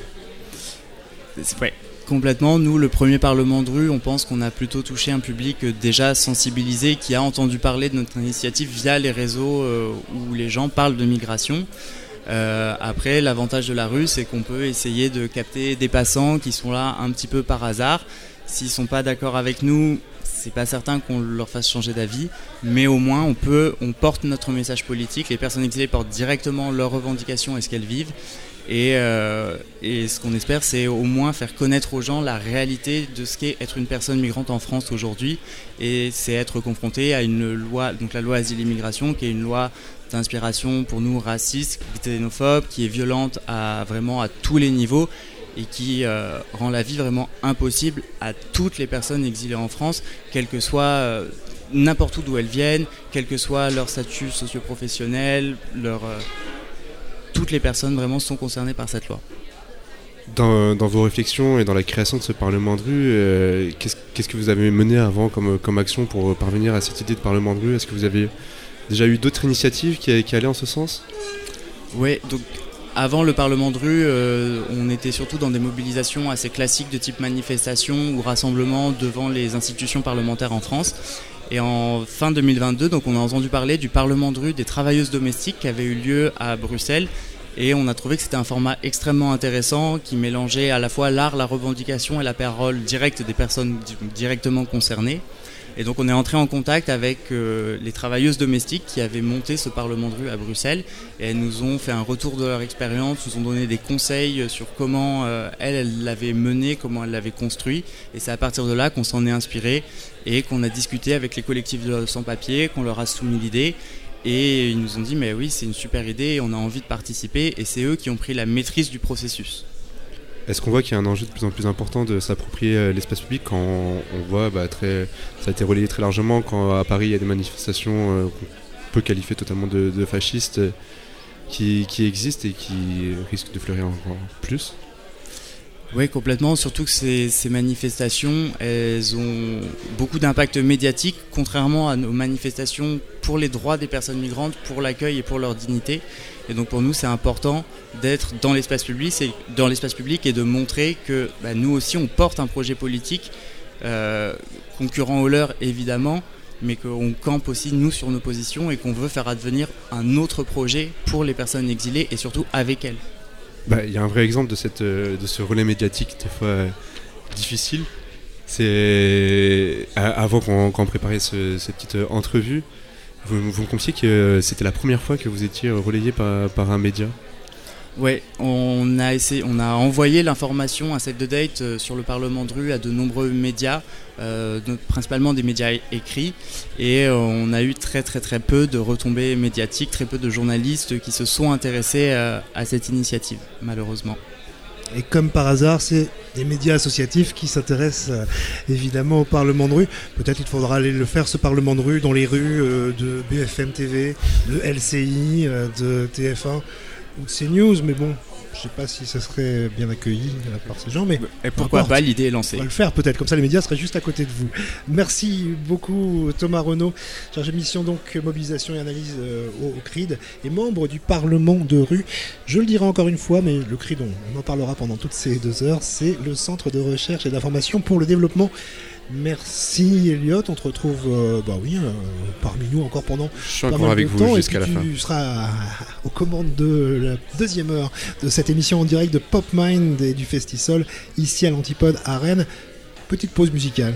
C'est vrai. Complètement. Nous, le premier Parlement de rue, on pense qu'on a plutôt touché un public déjà sensibilisé qui a entendu parler de notre initiative via les réseaux euh, où les gens parlent de migration. Euh, après, l'avantage de la rue, c'est qu'on peut essayer de capter des passants qui sont là un petit peu par hasard. S'ils sont pas d'accord avec nous, c'est pas certain qu'on leur fasse changer d'avis, mais au moins on peut, on porte notre message politique. Les personnes exilées portent directement leurs revendications et ce qu'elles vivent. Et, euh, et ce qu'on espère, c'est au moins faire connaître aux gens la réalité de ce qu'est être une personne migrante en France aujourd'hui. Et c'est être confronté à une loi, donc la loi Asile et Immigration, qui est une loi d'inspiration pour nous raciste, xénophobe, qui est violente à vraiment à tous les niveaux et qui euh, rend la vie vraiment impossible à toutes les personnes exilées en France, quel que soit euh, n'importe où d'où elles viennent, quel que soit leur statut socio-professionnel, leur euh, toutes les personnes vraiment sont concernées par cette loi. Dans, dans vos réflexions et dans la création de ce Parlement de rue, euh, qu'est-ce, qu'est-ce que vous avez mené avant comme, comme action pour parvenir à cette idée de Parlement de rue ? Est-ce que vous avez déjà eu d'autres initiatives qui, qui allaient en ce sens ? Oui, donc avant le Parlement de rue, euh, on était surtout dans des mobilisations assez classiques de type manifestation ou rassemblement devant les institutions parlementaires en France. Et en fin deux mille vingt-deux, donc on a entendu parler du Parlement de rue des travailleuses domestiques qui avait eu lieu à Bruxelles. Et on a trouvé que c'était un format extrêmement intéressant qui mélangeait à la fois l'art, la revendication et la parole directe des personnes directement concernées. Et donc on est entré en contact avec euh, les travailleuses domestiques qui avaient monté ce Parlement de rue à Bruxelles. Et elles nous ont fait un retour de leur expérience, nous ont donné des conseils sur comment euh, elles, elles l'avaient mené, comment elles l'avaient construit. Et c'est à partir de là qu'on s'en est inspiré et qu'on a discuté avec les collectifs de sans-papiers, qu'on leur a soumis l'idée. Et ils nous ont dit mais oui, c'est une super idée, on a envie de participer. Et c'est eux qui ont pris la maîtrise du processus. Est-ce qu'on voit qu'il y a un enjeu de plus en plus important de s'approprier l'espace public quand on voit, bah, très, ça a été relayé très largement, quand à Paris il y a des manifestations euh, qu'on peut qualifier totalement de, de fascistes euh, qui, qui existent et qui risquent de fleurir encore plus ? Oui, complètement, surtout que ces, ces manifestations, elles ont beaucoup d'impact médiatique, contrairement à nos manifestations pour les droits des personnes migrantes, pour l'accueil et pour leur dignité. Et donc pour nous, c'est important d'être dans l'espace public, c'est dans l'espace public et de montrer que bah, nous aussi, on porte un projet politique, euh, concurrent au leur évidemment, mais qu'on campe aussi nous sur nos positions et qu'on veut faire advenir un autre projet pour les personnes exilées et surtout avec elles. Bah, y a un vrai exemple de, cette, de ce relais médiatique des fois euh, difficile. C'est avant qu'on, qu'on préparait ce, cette petite entrevue, vous, vous me confiez que c'était la première fois que vous étiez relayé par, par un média. Ouais, on a essayé, on a envoyé l'information à Save the Date euh, sur le Parlement de rue à de nombreux médias, euh, de, principalement des médias écrits, et euh, on a eu très très très peu de retombées médiatiques, très peu de journalistes qui se sont intéressés euh, à cette initiative, malheureusement. Et comme par hasard, c'est des médias associatifs qui s'intéressent euh, évidemment au Parlement de rue. Peut-être il faudra aller le faire, ce Parlement de rue, dans les rues euh, de B F M T V, de L C I, euh, de T F un ou de CNews, mais bon, je sais pas si ça serait bien accueilli par ces gens, mais et pourquoi pas, l'idée est lancée. On va le faire peut-être, comme ça les médias seraient juste à côté de vous. Merci beaucoup Thomas Renaud, chargé de mission donc mobilisation et analyse euh, au, au C R I D et membre du Parlement de rue. Je le dirai encore une fois, mais le C R I D, on, on en parlera pendant toutes ces deux heures, c'est le Centre de recherche et d'information pour le développement Merci Elliot, on te retrouve euh, bah oui, euh, parmi nous encore pendant Je suis pas encore mal avec de vous temps, jusqu'à et la puis fin. tu seras aux commandes de la deuxième heure de cette émission en direct de Pop Mind et du Festisol ici à l'Antipode à Rennes. Petite pause musicale.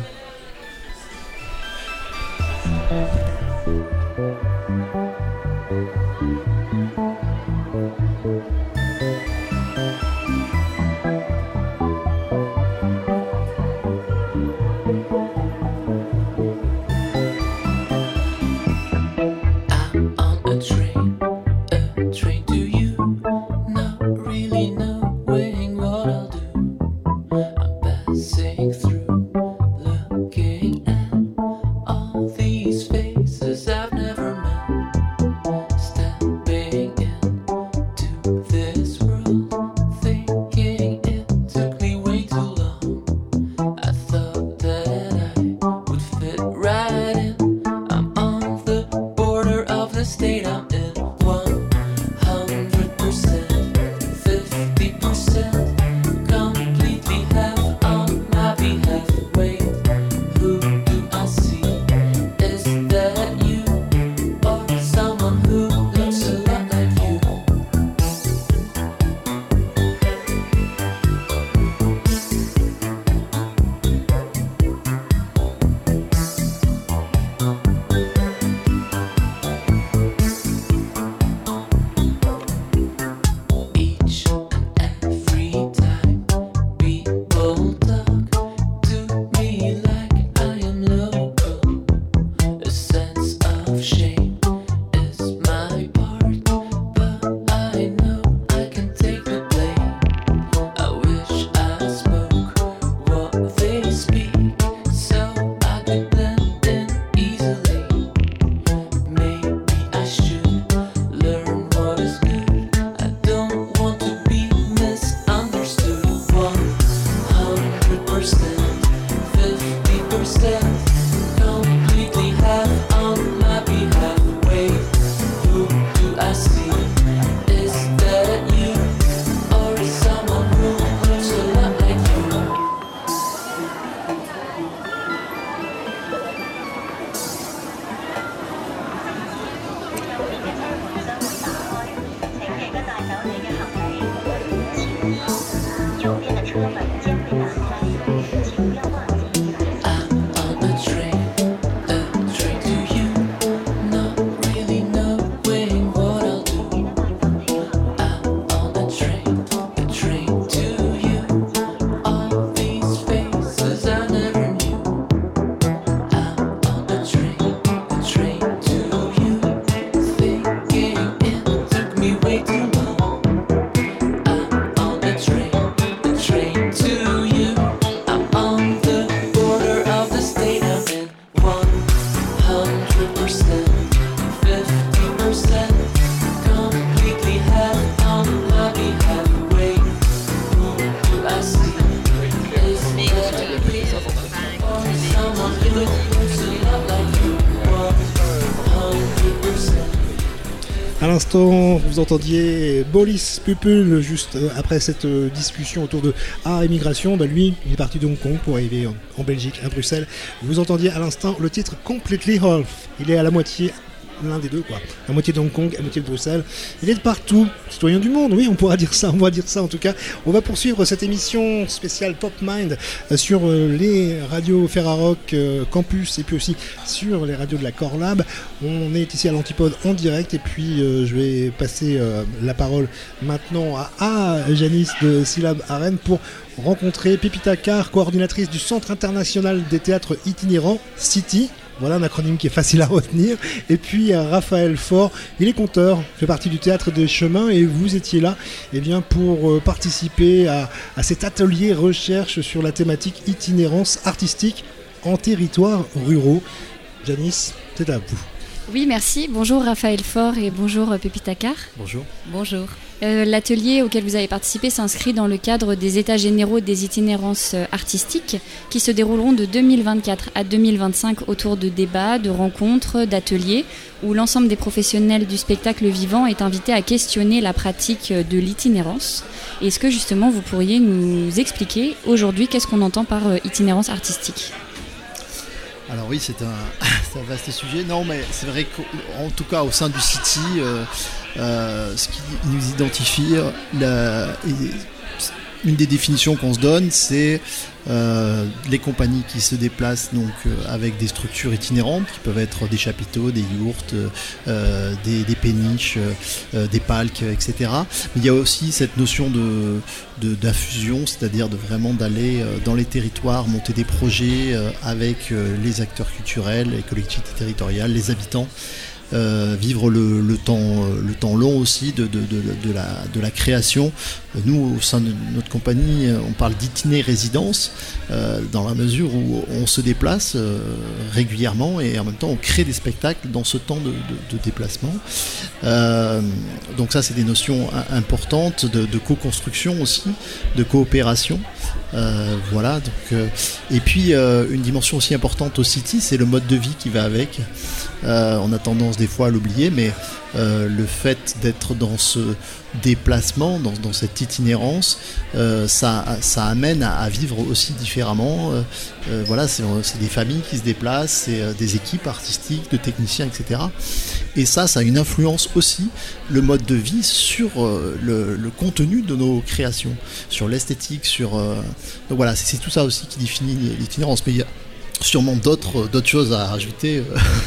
À l'instant, vous entendiez Boris Pupul, juste après cette discussion autour de art et migration. Bah lui, il est parti de Hong Kong pour arriver en Belgique, à Bruxelles. Vous entendiez à l'instant le titre Completely Half. Il est à la moitié, l'un des deux, quoi. La moitié de Hong Kong, la moitié de Bruxelles. Il est de partout, citoyen du monde, oui, on pourra dire ça, on va dire ça en tout cas. On va poursuivre cette émission spéciale Pop Mind sur les radios Ferrarock Campus et puis aussi sur les radios de la Core Lab. On est ici à l'Antipode en direct et puis euh, je vais passer euh, la parole maintenant à, à Janice de Syllab à Rennes pour rencontrer Pépita Carr, coordinatrice du Centre international des théâtres itinérants, City. Voilà un acronyme qui est facile à retenir. Et puis euh, Raphaël Faure, il est conteur, fait partie du Théâtre des Chemins et vous étiez là eh bien, pour euh, participer à, à cet atelier recherche sur la thématique itinérance artistique en territoires ruraux. Janice, c'est à vous. Oui, merci. Bonjour Raphaël Faure et bonjour Pépita Carr. Bonjour. Bonjour. Euh, l'atelier auquel vous avez participé s'inscrit dans le cadre des États généraux des itinérances artistiques qui se dérouleront de deux mille vingt-quatre à deux mille vingt-cinq autour de débats, de rencontres, d'ateliers où l'ensemble des professionnels du spectacle vivant est invité à questionner la pratique de l'itinérance. Est-ce que justement vous pourriez nous expliquer aujourd'hui qu'est-ce qu'on entend par itinérance artistique ? Alors oui, c'est un, c'est un vaste sujet. Non, mais c'est vrai qu'en tout cas, au sein du City, euh, euh, ce qui nous identifie, la, une des définitions qu'on se donne, c'est euh, les compagnies qui se déplacent donc euh, avec des structures itinérantes, qui peuvent être des chapiteaux, des yourtes, euh, des, des péniches, euh, des palques, et cetera. Mais il y a aussi cette notion de, de d'infusion, c'est-à-dire de vraiment d'aller euh, dans les territoires, monter des projets euh, avec euh, les acteurs culturels, les collectivités territoriales, les habitants. Euh, vivre le, le, temps, le temps long aussi de, de, de, de, la, de la création. Nous, au sein de notre compagnie, on parle d'itinéré-résidence euh, dans la mesure où on se déplace euh, régulièrement et en même temps on crée des spectacles dans ce temps de, de, de déplacement. Euh, donc ça, c'est des notions importantes de, de co-construction aussi, de coopération. Euh, voilà. Donc, euh, et puis euh, une dimension aussi importante au City, c'est le mode de vie qui va avec. Euh, on a tendance des fois à l'oublier, mais euh, le fait d'être dans ce déplacement, dans, dans cette itinérance, euh, ça, ça amène à, à vivre aussi différemment. Euh, euh, voilà, c'est, c'est des familles qui se déplacent, c'est euh, des équipes artistiques, de techniciens, et cetera. Et ça, ça a une influence aussi, le mode de vie, sur euh, le, le contenu de nos créations, sur l'esthétique, sur... Euh... Donc voilà, c'est, c'est tout ça aussi qui définit l'itinérance. Mais il y a sûrement d'autres, d'autres choses à rajouter.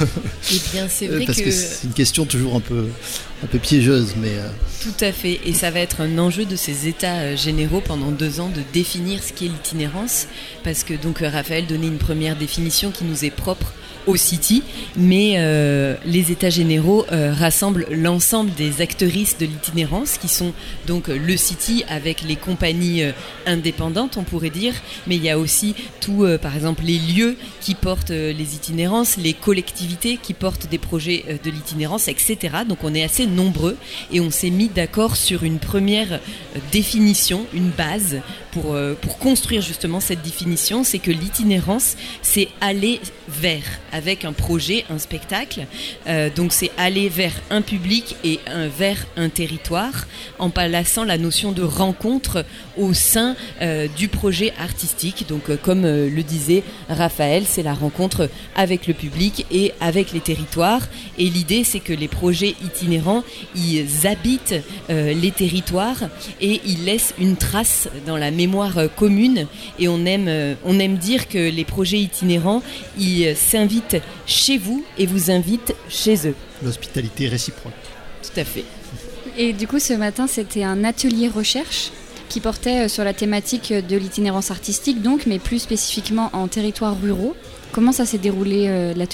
Eh bien, c'est vrai Parce que... que... que c'est une question toujours un peu, un peu piégeuse, mais... Euh... Tout à fait, et ça va être un enjeu de ces états généraux pendant deux ans de définir ce qu'est l'itinérance, parce que donc Raphaël donnait une première définition qui nous est propre au City, mais euh, les états généraux euh, rassemblent l'ensemble des actrices de l'itinérance, qui sont donc le City avec les compagnies euh, indépendantes, on pourrait dire, mais il y a aussi tout, euh, par exemple, les lieux qui portent euh, les itinérances, les collectivités qui portent des projets euh, de l'itinérance, et cetera. Donc on est assez nombreux et on s'est mis d'accord sur une première euh, définition, une base pour, euh, pour construire justement cette définition, c'est que l'itinérance, c'est aller vers, avec un projet, un spectacle. Euh, donc c'est aller vers un public et un, vers un territoire, en plaçant la notion de rencontre au sein euh, du projet artistique. Donc euh, comme euh, le disait Raphaël, c'est la rencontre avec le public et avec les territoires. Et l'idée, c'est que les projets itinérants, ils habitent euh, les territoires et ils laissent une trace dans la mémoire euh, commune. Et on aime, euh, on aime dire que les projets itinérants, ils euh, s'invitent chez vous et vous invitent chez eux. L'hospitalité réciproque. Tout à fait. Et du coup, ce matin, c'était un atelier recherche qui portait sur la thématique de l'itinérance artistique, donc, mais plus spécifiquement en territoires ruraux. Comment ça s'est déroulé, euh, l'atelier ?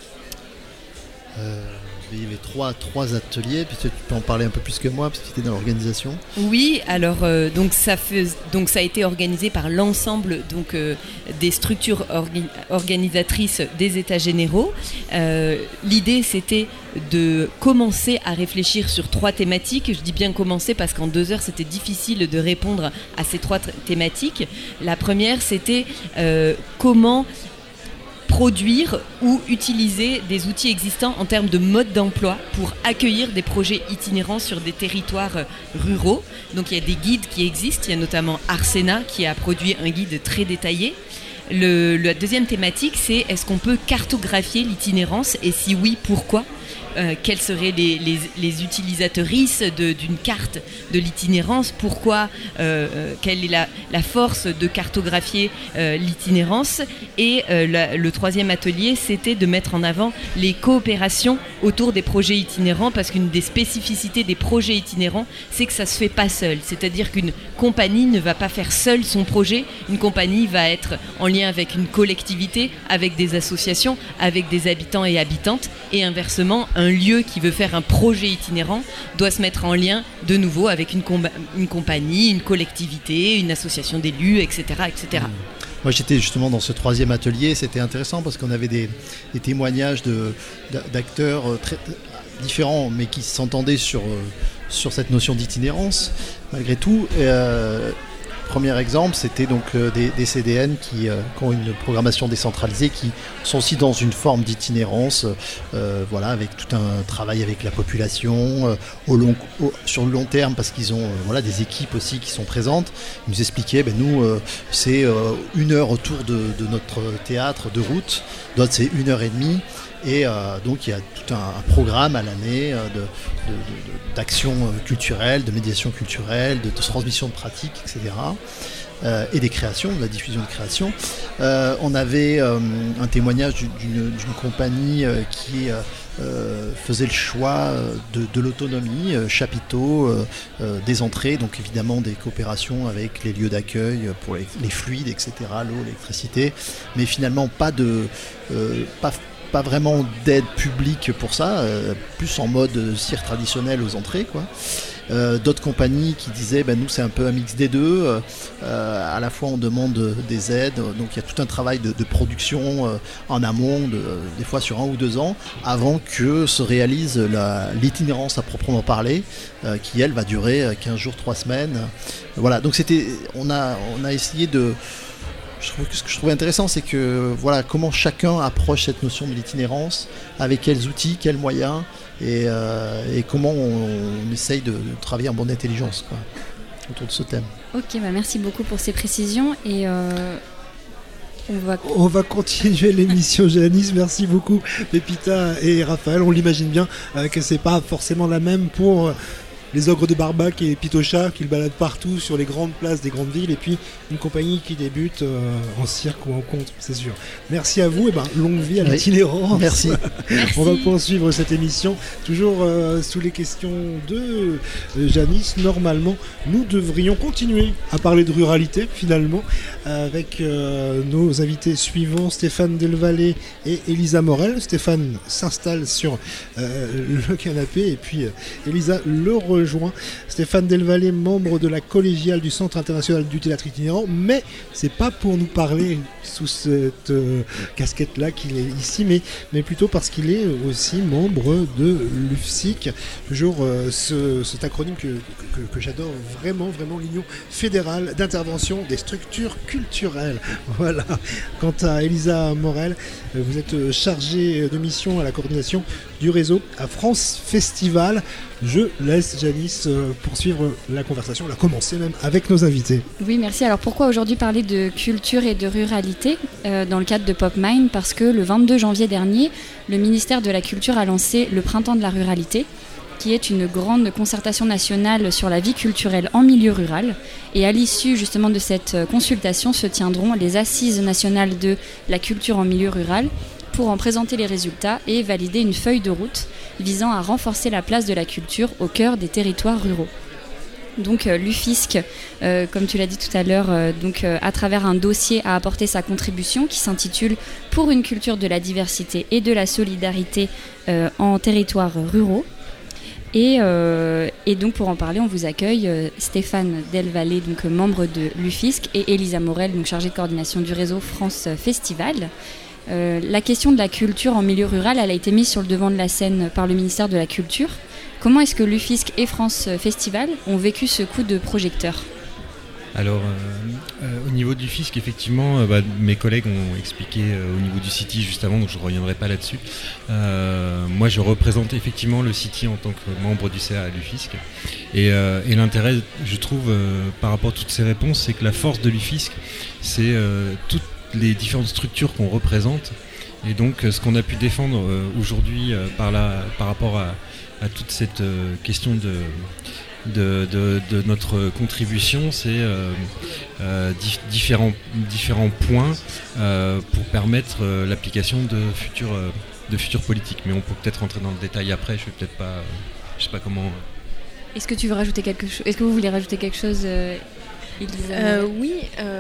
euh... Il y avait trois, trois ateliers, puis tu peux en parler un peu plus que moi, parce que tu étais dans l'organisation. Oui, alors euh, donc, ça fait, donc ça a été organisé par l'ensemble donc, euh, des structures orga- organisatrices des États généraux. Euh, l'idée, c'était de commencer à réfléchir sur trois thématiques. Je dis bien commencer parce qu'en deux heures, c'était difficile de répondre à ces trois t- thématiques. La première, c'était euh, comment... produire ou utiliser des outils existants en termes de mode d'emploi pour accueillir des projets itinérants sur des territoires ruraux. Donc il y a des guides qui existent, il y a notamment Arsena qui a produit un guide très détaillé. Le, la deuxième thématique, c'est est-ce qu'on peut cartographier l'itinérance et si oui, pourquoi ? Euh, quelles seraient les, les, les utilisatrices de, d'une carte de l'itinérance, pourquoi, euh, euh, quelle est la, la force de cartographier euh, l'itinérance. Et euh, la, le troisième atelier, c'était de mettre en avant les coopérations autour des projets itinérants, parce qu'une des spécificités des projets itinérants, c'est que ça se fait pas seul. C'est-à-dire qu'une compagnie ne va pas faire seule son projet, une compagnie va être en lien avec une collectivité, avec des associations, avec des habitants et habitantes, et inversement, un lieu qui veut faire un projet itinérant doit se mettre en lien de nouveau avec une, com- une compagnie, une collectivité, une association d'élus, et cetera, et cetera. Moi, j'étais justement dans ce troisième atelier. C'était intéressant parce qu'on avait des, des témoignages de, d'acteurs très différents, mais qui s'entendaient sur, sur cette notion d'itinérance, malgré tout. Euh, premier exemple, c'était donc euh, des, des C D N qui, euh, qui ont une programmation décentralisée, qui sont aussi dans une forme d'itinérance, euh, voilà, avec tout un travail avec la population, euh, au long, au, sur le long terme, parce qu'ils ont euh, voilà, des équipes aussi qui sont présentes. Ils nous expliquaient, ben, nous, euh, c'est euh, une heure autour de, de notre théâtre de route, d'autres c'est une heure et demie. Et euh, donc il y a tout un, un programme à l'année euh, de, de, de, d'action culturelle, de médiation culturelle, de, de transmission de pratiques, et cetera. Euh, et des créations, de la diffusion de créations. Euh, on avait euh, un témoignage d'une, d'une compagnie euh, qui euh, euh, faisait le choix de, de l'autonomie, euh, chapiteaux, euh, euh, des entrées, donc évidemment des coopérations avec les lieux d'accueil pour les, les fluides, et cetera, l'eau, l'électricité, mais finalement pas de... Euh, pas, pas vraiment d'aide publique pour ça, euh, plus en mode cirque traditionnel aux entrées, quoi. Euh, d'autres compagnies qui disaient ben nous c'est un peu un mix des deux, euh, à la fois on demande des aides, donc il y a tout un travail de, de production euh, en amont, de, des fois sur un ou deux ans, avant que se réalise la, l'itinérance à proprement parler, euh, qui elle va durer quinze jours, trois semaines. Voilà, donc c'était, on a, on a essayé de... Je trouve que ce que je trouvais intéressant, c'est que voilà comment chacun approche cette notion de l'itinérance, avec quels outils, quels moyens, et, euh, et comment on, on essaye de, de travailler en bonne intelligence, quoi, autour de ce thème. Ok, bah merci beaucoup pour ces précisions. Et euh, on va... on va continuer l'émission, Janice. Merci beaucoup, Pépita et Raphaël. On l'imagine bien euh, que c'est pas forcément la même pour... Euh, les ogres de Barbac et Pitocha qui le baladent partout sur les grandes places des grandes villes, et puis une compagnie qui débute euh, en cirque ou en conte, c'est sûr. Merci à vous, et ben longue vie à l'itinérance. Merci. On va poursuivre cette émission toujours euh, sous les questions de euh, Janice. Normalement, nous devrions continuer à parler de ruralité finalement avec euh, nos invités suivants, Stéphane Delvalle et Elisa Morel. Stéphane s'installe sur euh, le canapé et puis euh, Elisa le rejoint. Stéphane Delvalle, membre de la collégiale du Centre international du théâtre itinérant, mais c'est pas pour nous parler sous cette euh, casquette-là qu'il est ici, mais, mais plutôt parce qu'il est aussi membre de l'U F S I C, toujours euh, ce, cet acronyme que, que, que j'adore vraiment, vraiment, l'Union fédérale d'intervention des structures culturelles. Voilà. Quant à Elisa Morel, vous êtes chargée de mission à la coordination du réseau à France Festival. Je laisse Janice poursuivre la conversation, la commencer même avec nos invités. Oui, merci. Alors pourquoi aujourd'hui parler de culture et de ruralité euh, dans le cadre de PopMind ? Parce que le vingt-deux janvier dernier, le ministère de la Culture a lancé le Printemps de la ruralité, qui est une grande concertation nationale sur la vie culturelle en milieu rural. Et à l'issue justement de cette consultation se tiendront les assises nationales de la culture en milieu rural, pour en présenter les résultats et valider une feuille de route visant à renforcer la place de la culture au cœur des territoires ruraux. Donc euh, l'U F I S C, euh, comme tu l'as dit tout à l'heure, euh, donc, euh, à travers un dossier a apporté sa contribution qui s'intitule « Pour une culture de la diversité et de la solidarité euh, en territoires ruraux ». Et, euh, et donc pour en parler, on vous accueille euh, Stéphane Delvalle, donc membre de l'U F I S C, et Elisa Morel, donc chargée de coordination du réseau France Festival. Euh, la question de la culture en milieu rural, elle a été mise sur le devant de la scène par le ministère de la Culture. Comment est-ce que l'U F I S C et France Festival ont vécu ce coup de projecteur ? Alors, euh, euh, au niveau du F I S C, effectivement, euh, bah, mes collègues ont expliqué euh, au niveau du City juste avant, donc je ne reviendrai pas là-dessus. Euh, moi, je représente effectivement le City en tant que membre du C A à l'U F I S C. Et, euh, et l'intérêt, je trouve, euh, par rapport à toutes ces réponses, c'est que la force de l'U F I S C, c'est euh, toute les différentes structures qu'on représente, et donc ce qu'on a pu défendre euh, aujourd'hui euh, par, la, par rapport à, à toute cette euh, question de, de, de, de notre contribution, c'est euh, euh, dif- différents, différents points euh, pour permettre euh, l'application de futures, euh, de futures politiques. Mais on peut peut-être rentrer dans le détail après, je ne vais peut-être pas, euh, je sais pas comment... Euh... Est-ce que tu veux rajouter quelque chose ? Est-ce que vous voulez rajouter quelque chose, euh, Elisa ? euh, Oui. Euh...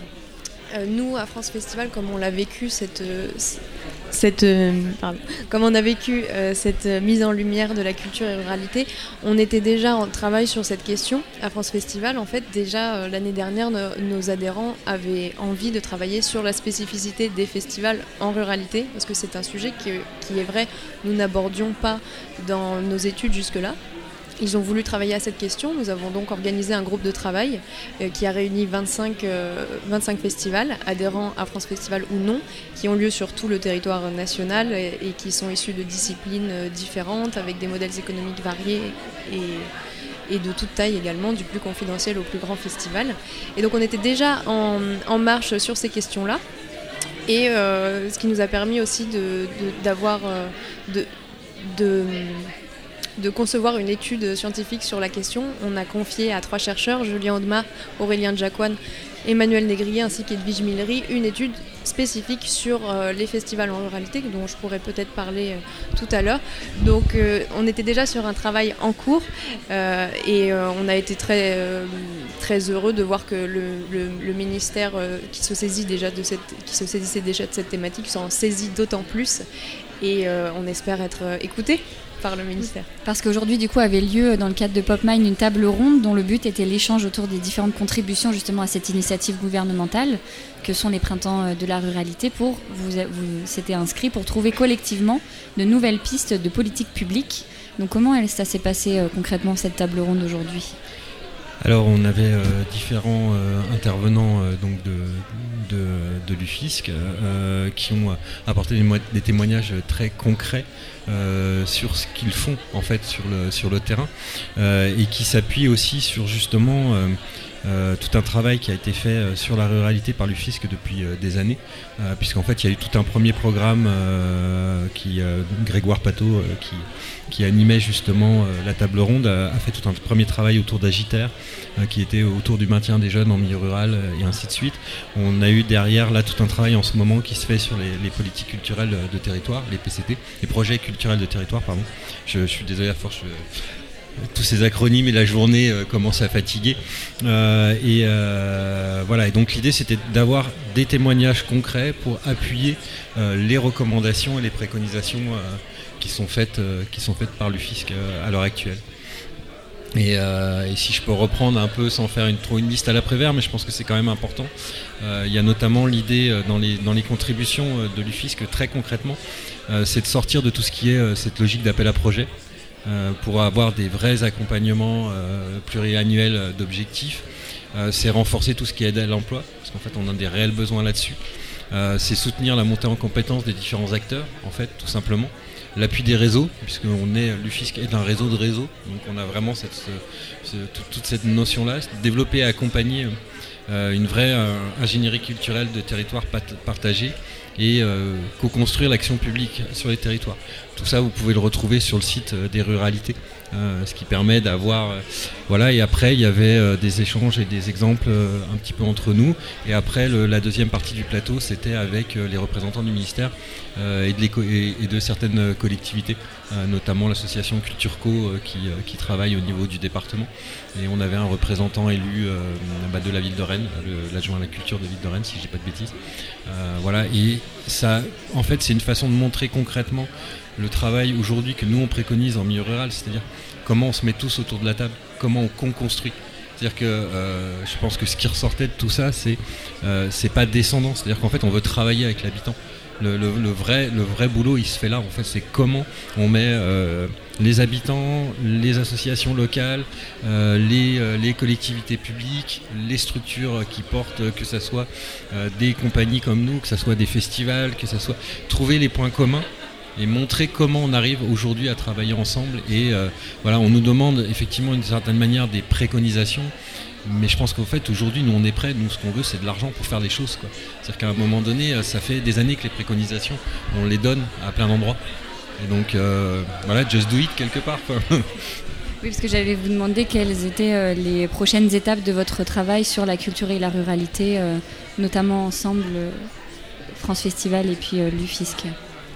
Nous, à France Festival, comme on l'a vécu, cette, cette, euh, pardon, comme on a vécu euh, cette mise en lumière de la culture et ruralité, on était déjà en travail sur cette question. À France Festival, en fait, déjà euh, l'année dernière, no, nos adhérents avaient envie de travailler sur la spécificité des festivals en ruralité, parce que c'est un sujet qui, qui est vrai, nous n'abordions pas dans nos études jusque-là. Ils ont voulu travailler à cette question. Nous avons donc organisé un groupe de travail euh, qui a réuni vingt-cinq, euh, vingt-cinq festivals, adhérents à France Festival ou non, qui ont lieu sur tout le territoire national et, et qui sont issus de disciplines euh, différentes, avec des modèles économiques variés et, et de toute taille également, du plus confidentiel au plus grand festival. Et donc on était déjà en, en marche sur ces questions-là. Et euh, ce qui nous a permis aussi de, de, d'avoir... Euh, de, de, de concevoir une étude scientifique sur la question. On a confié à trois chercheurs, Julien Audemars, Aurélien Jacquan, Emmanuel Négrier ainsi qu'Edwige Millery, une étude spécifique sur euh, les festivals en ruralité, dont je pourrais peut-être parler euh, tout à l'heure. Donc euh, on était déjà sur un travail en cours euh, et euh, on a été très, euh, très heureux de voir que le, le, le ministère euh, qui, se saisit déjà de cette, qui se saisissait déjà de cette thématique s'en saisit d'autant plus et euh, on espère être euh, écouté par le ministère. Parce qu'aujourd'hui, du coup, avait lieu dans le cadre de PopMind une table ronde dont le but était l'échange autour des différentes contributions justement à cette initiative gouvernementale que sont les printemps de la ruralité. Pour vous, vous s'était inscrit pour trouver collectivement de nouvelles pistes de politique publique. Donc comment elle, ça s'est passé euh, concrètement cette table ronde aujourd'hui ? Alors on avait euh, différents euh, intervenants euh, donc de, de, de l'U F I S C euh, qui ont apporté des, mo- des témoignages très concrets euh, sur ce qu'ils font en fait sur le, sur le terrain euh, et qui s'appuient aussi sur justement euh, Euh, tout un travail qui a été fait euh, sur la ruralité par l'U F I S C depuis euh, des années, euh, puisqu'en fait il y a eu tout un premier programme euh, qui euh, Grégoire Pateau euh, qui, qui animait justement euh, la table ronde, a, a fait tout un premier travail autour d'Agiter, euh, qui était autour du maintien des jeunes en milieu rural euh, et ainsi de suite. On a eu derrière là tout un travail en ce moment qui se fait sur les, les politiques culturelles de territoire, les P C T, les projets culturels de territoire, pardon. Je, je suis désolé à force. Je, tous ces acronymes et la journée euh, commence à fatiguer euh, et euh, voilà, et donc l'idée c'était d'avoir des témoignages concrets pour appuyer euh, les recommandations et les préconisations euh, qui sont faites euh, qui sont faites par l'U F I S C euh, à l'heure actuelle. Et, euh, et si je peux reprendre un peu sans faire une, trop une liste à l'après-vert, mais je pense que c'est quand même important. Euh, il y a notamment l'idée euh, dans, les, dans les contributions euh, de l'U F I S C très concrètement, euh, c'est de sortir de tout ce qui est euh, cette logique d'appel à projet. Euh, pour avoir des vrais accompagnements euh, pluriannuels euh, d'objectifs. Euh, c'est renforcer tout ce qui aide à l'emploi, parce qu'en fait on a des réels besoins là-dessus. Euh, c'est soutenir la montée en compétences des différents acteurs, en fait, tout simplement. L'appui des réseaux, puisqu'on est, l'U F I S C est un réseau de réseaux, donc on a vraiment cette, ce, ce, toute, toute cette notion-là, développer et accompagner euh, une vraie euh, ingénierie culturelle de territoire pat- partagé et euh, co-construire l'action publique sur les territoires. Tout ça, vous pouvez le retrouver sur le site euh, des ruralités, euh, ce qui permet d'avoir... Euh, voilà, et après, il y avait euh, des échanges et des exemples euh, un petit peu entre nous. Et après, le, la deuxième partie du plateau, c'était avec euh, les représentants du ministère euh, et, de l'éco- et, et de certaines collectivités, euh, notamment l'association Cultureco euh, qui, euh, qui travaille au niveau du département. Et on avait un représentant élu euh, bah, de la ville de Rennes, le, l'adjoint à la culture de ville de Rennes, si je dis pas de bêtises. Euh, voilà, et ça, en fait, c'est une façon de montrer concrètement le travail aujourd'hui que nous on préconise en milieu rural, c'est-à-dire comment on se met tous autour de la table, comment on co-construit. C'est-à-dire que euh, je pense que ce qui ressortait de tout ça, c'est euh, c'est pas descendant, c'est-à-dire qu'en fait on veut travailler avec l'habitant. Le, le, le, vrai, le vrai boulot il se fait là, en fait c'est comment on met euh, les habitants, les associations locales, euh, les, euh, les collectivités publiques, les structures qui portent, que ce soit euh, des compagnies comme nous, que ce soit des festivals, que ce soit trouver les points communs et montrer comment on arrive aujourd'hui à travailler ensemble. Et euh, voilà, on nous demande effectivement d'une certaine manière des préconisations, mais je pense qu'en fait aujourd'hui nous on est prêts, nous ce qu'on veut c'est de l'argent pour faire les choses, quoi. C'est-à-dire qu'à un moment donné ça fait des années que les préconisations on les donne à plein d'endroits et donc euh, voilà, just do it quelque part, quoi. Oui, parce que j'allais vous demander quelles étaient euh, les prochaines étapes de votre travail sur la culture et la ruralité, euh, notamment ensemble euh, France Festival et puis euh, l'U F I S C.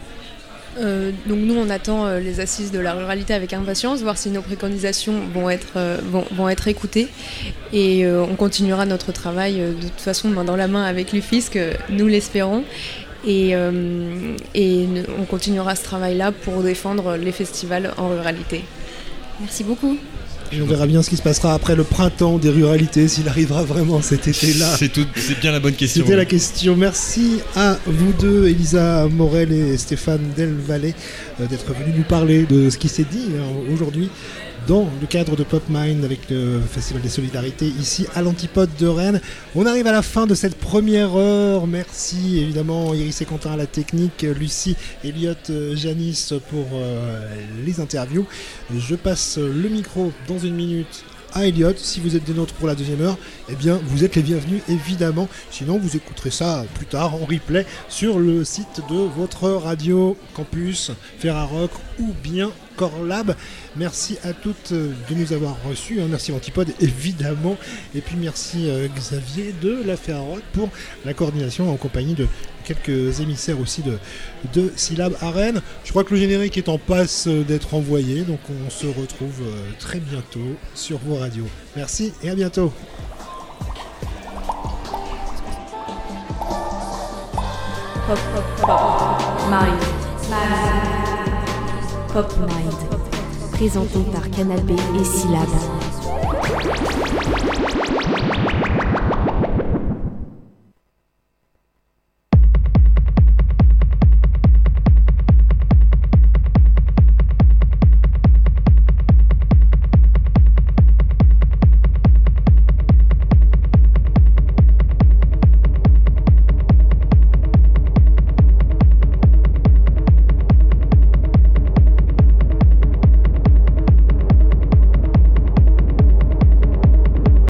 Euh, donc nous on attend euh, les assises de la ruralité avec impatience, voir si nos préconisations vont être, euh, vont, vont être écoutées et euh, on continuera notre travail euh, de toute façon main dans la main avec l'U F I S C, nous l'espérons, et, euh, et on continuera ce travail-là pour défendre les festivals en ruralité. Merci beaucoup. Et on verra bien ce qui se passera après le printemps des ruralités, s'il arrivera vraiment cet été-là. C'est, tout, c'est bien la bonne question. C'était oui. la question. Merci à vous deux, Elisa Morel et Stéphane Delvalle, euh, d'être venus nous parler de ce qui s'est dit hein, aujourd'hui dans le cadre de Pop Mind avec le Festival des Solidarités ici à l'Antipode de Rennes. On arrive à la fin de cette première heure. Merci évidemment Iris et Quentin à la technique, Lucie, Elliot, Janice pour euh, les interviews. Je passe le micro dans une minute à Elliot. Si vous êtes des nôtres pour la deuxième heure, eh bien vous êtes les bienvenus évidemment. Sinon vous écouterez ça plus tard en replay sur le site de votre radio campus, Ferrarock ou bien Corlab. Merci à toutes de nous avoir reçus, hein. Merci Antipode évidemment, et puis merci euh, Xavier de la Ferrarock pour la coordination en compagnie de quelques émissaires aussi de, de Syllab à Rennes. Je crois que le générique est en passe d'être envoyé, donc on se retrouve euh, très bientôt sur vos radios. Merci et à bientôt. Pop, pop, pop, Mind. Pop Mind. Présenté par Canal B et Syllab.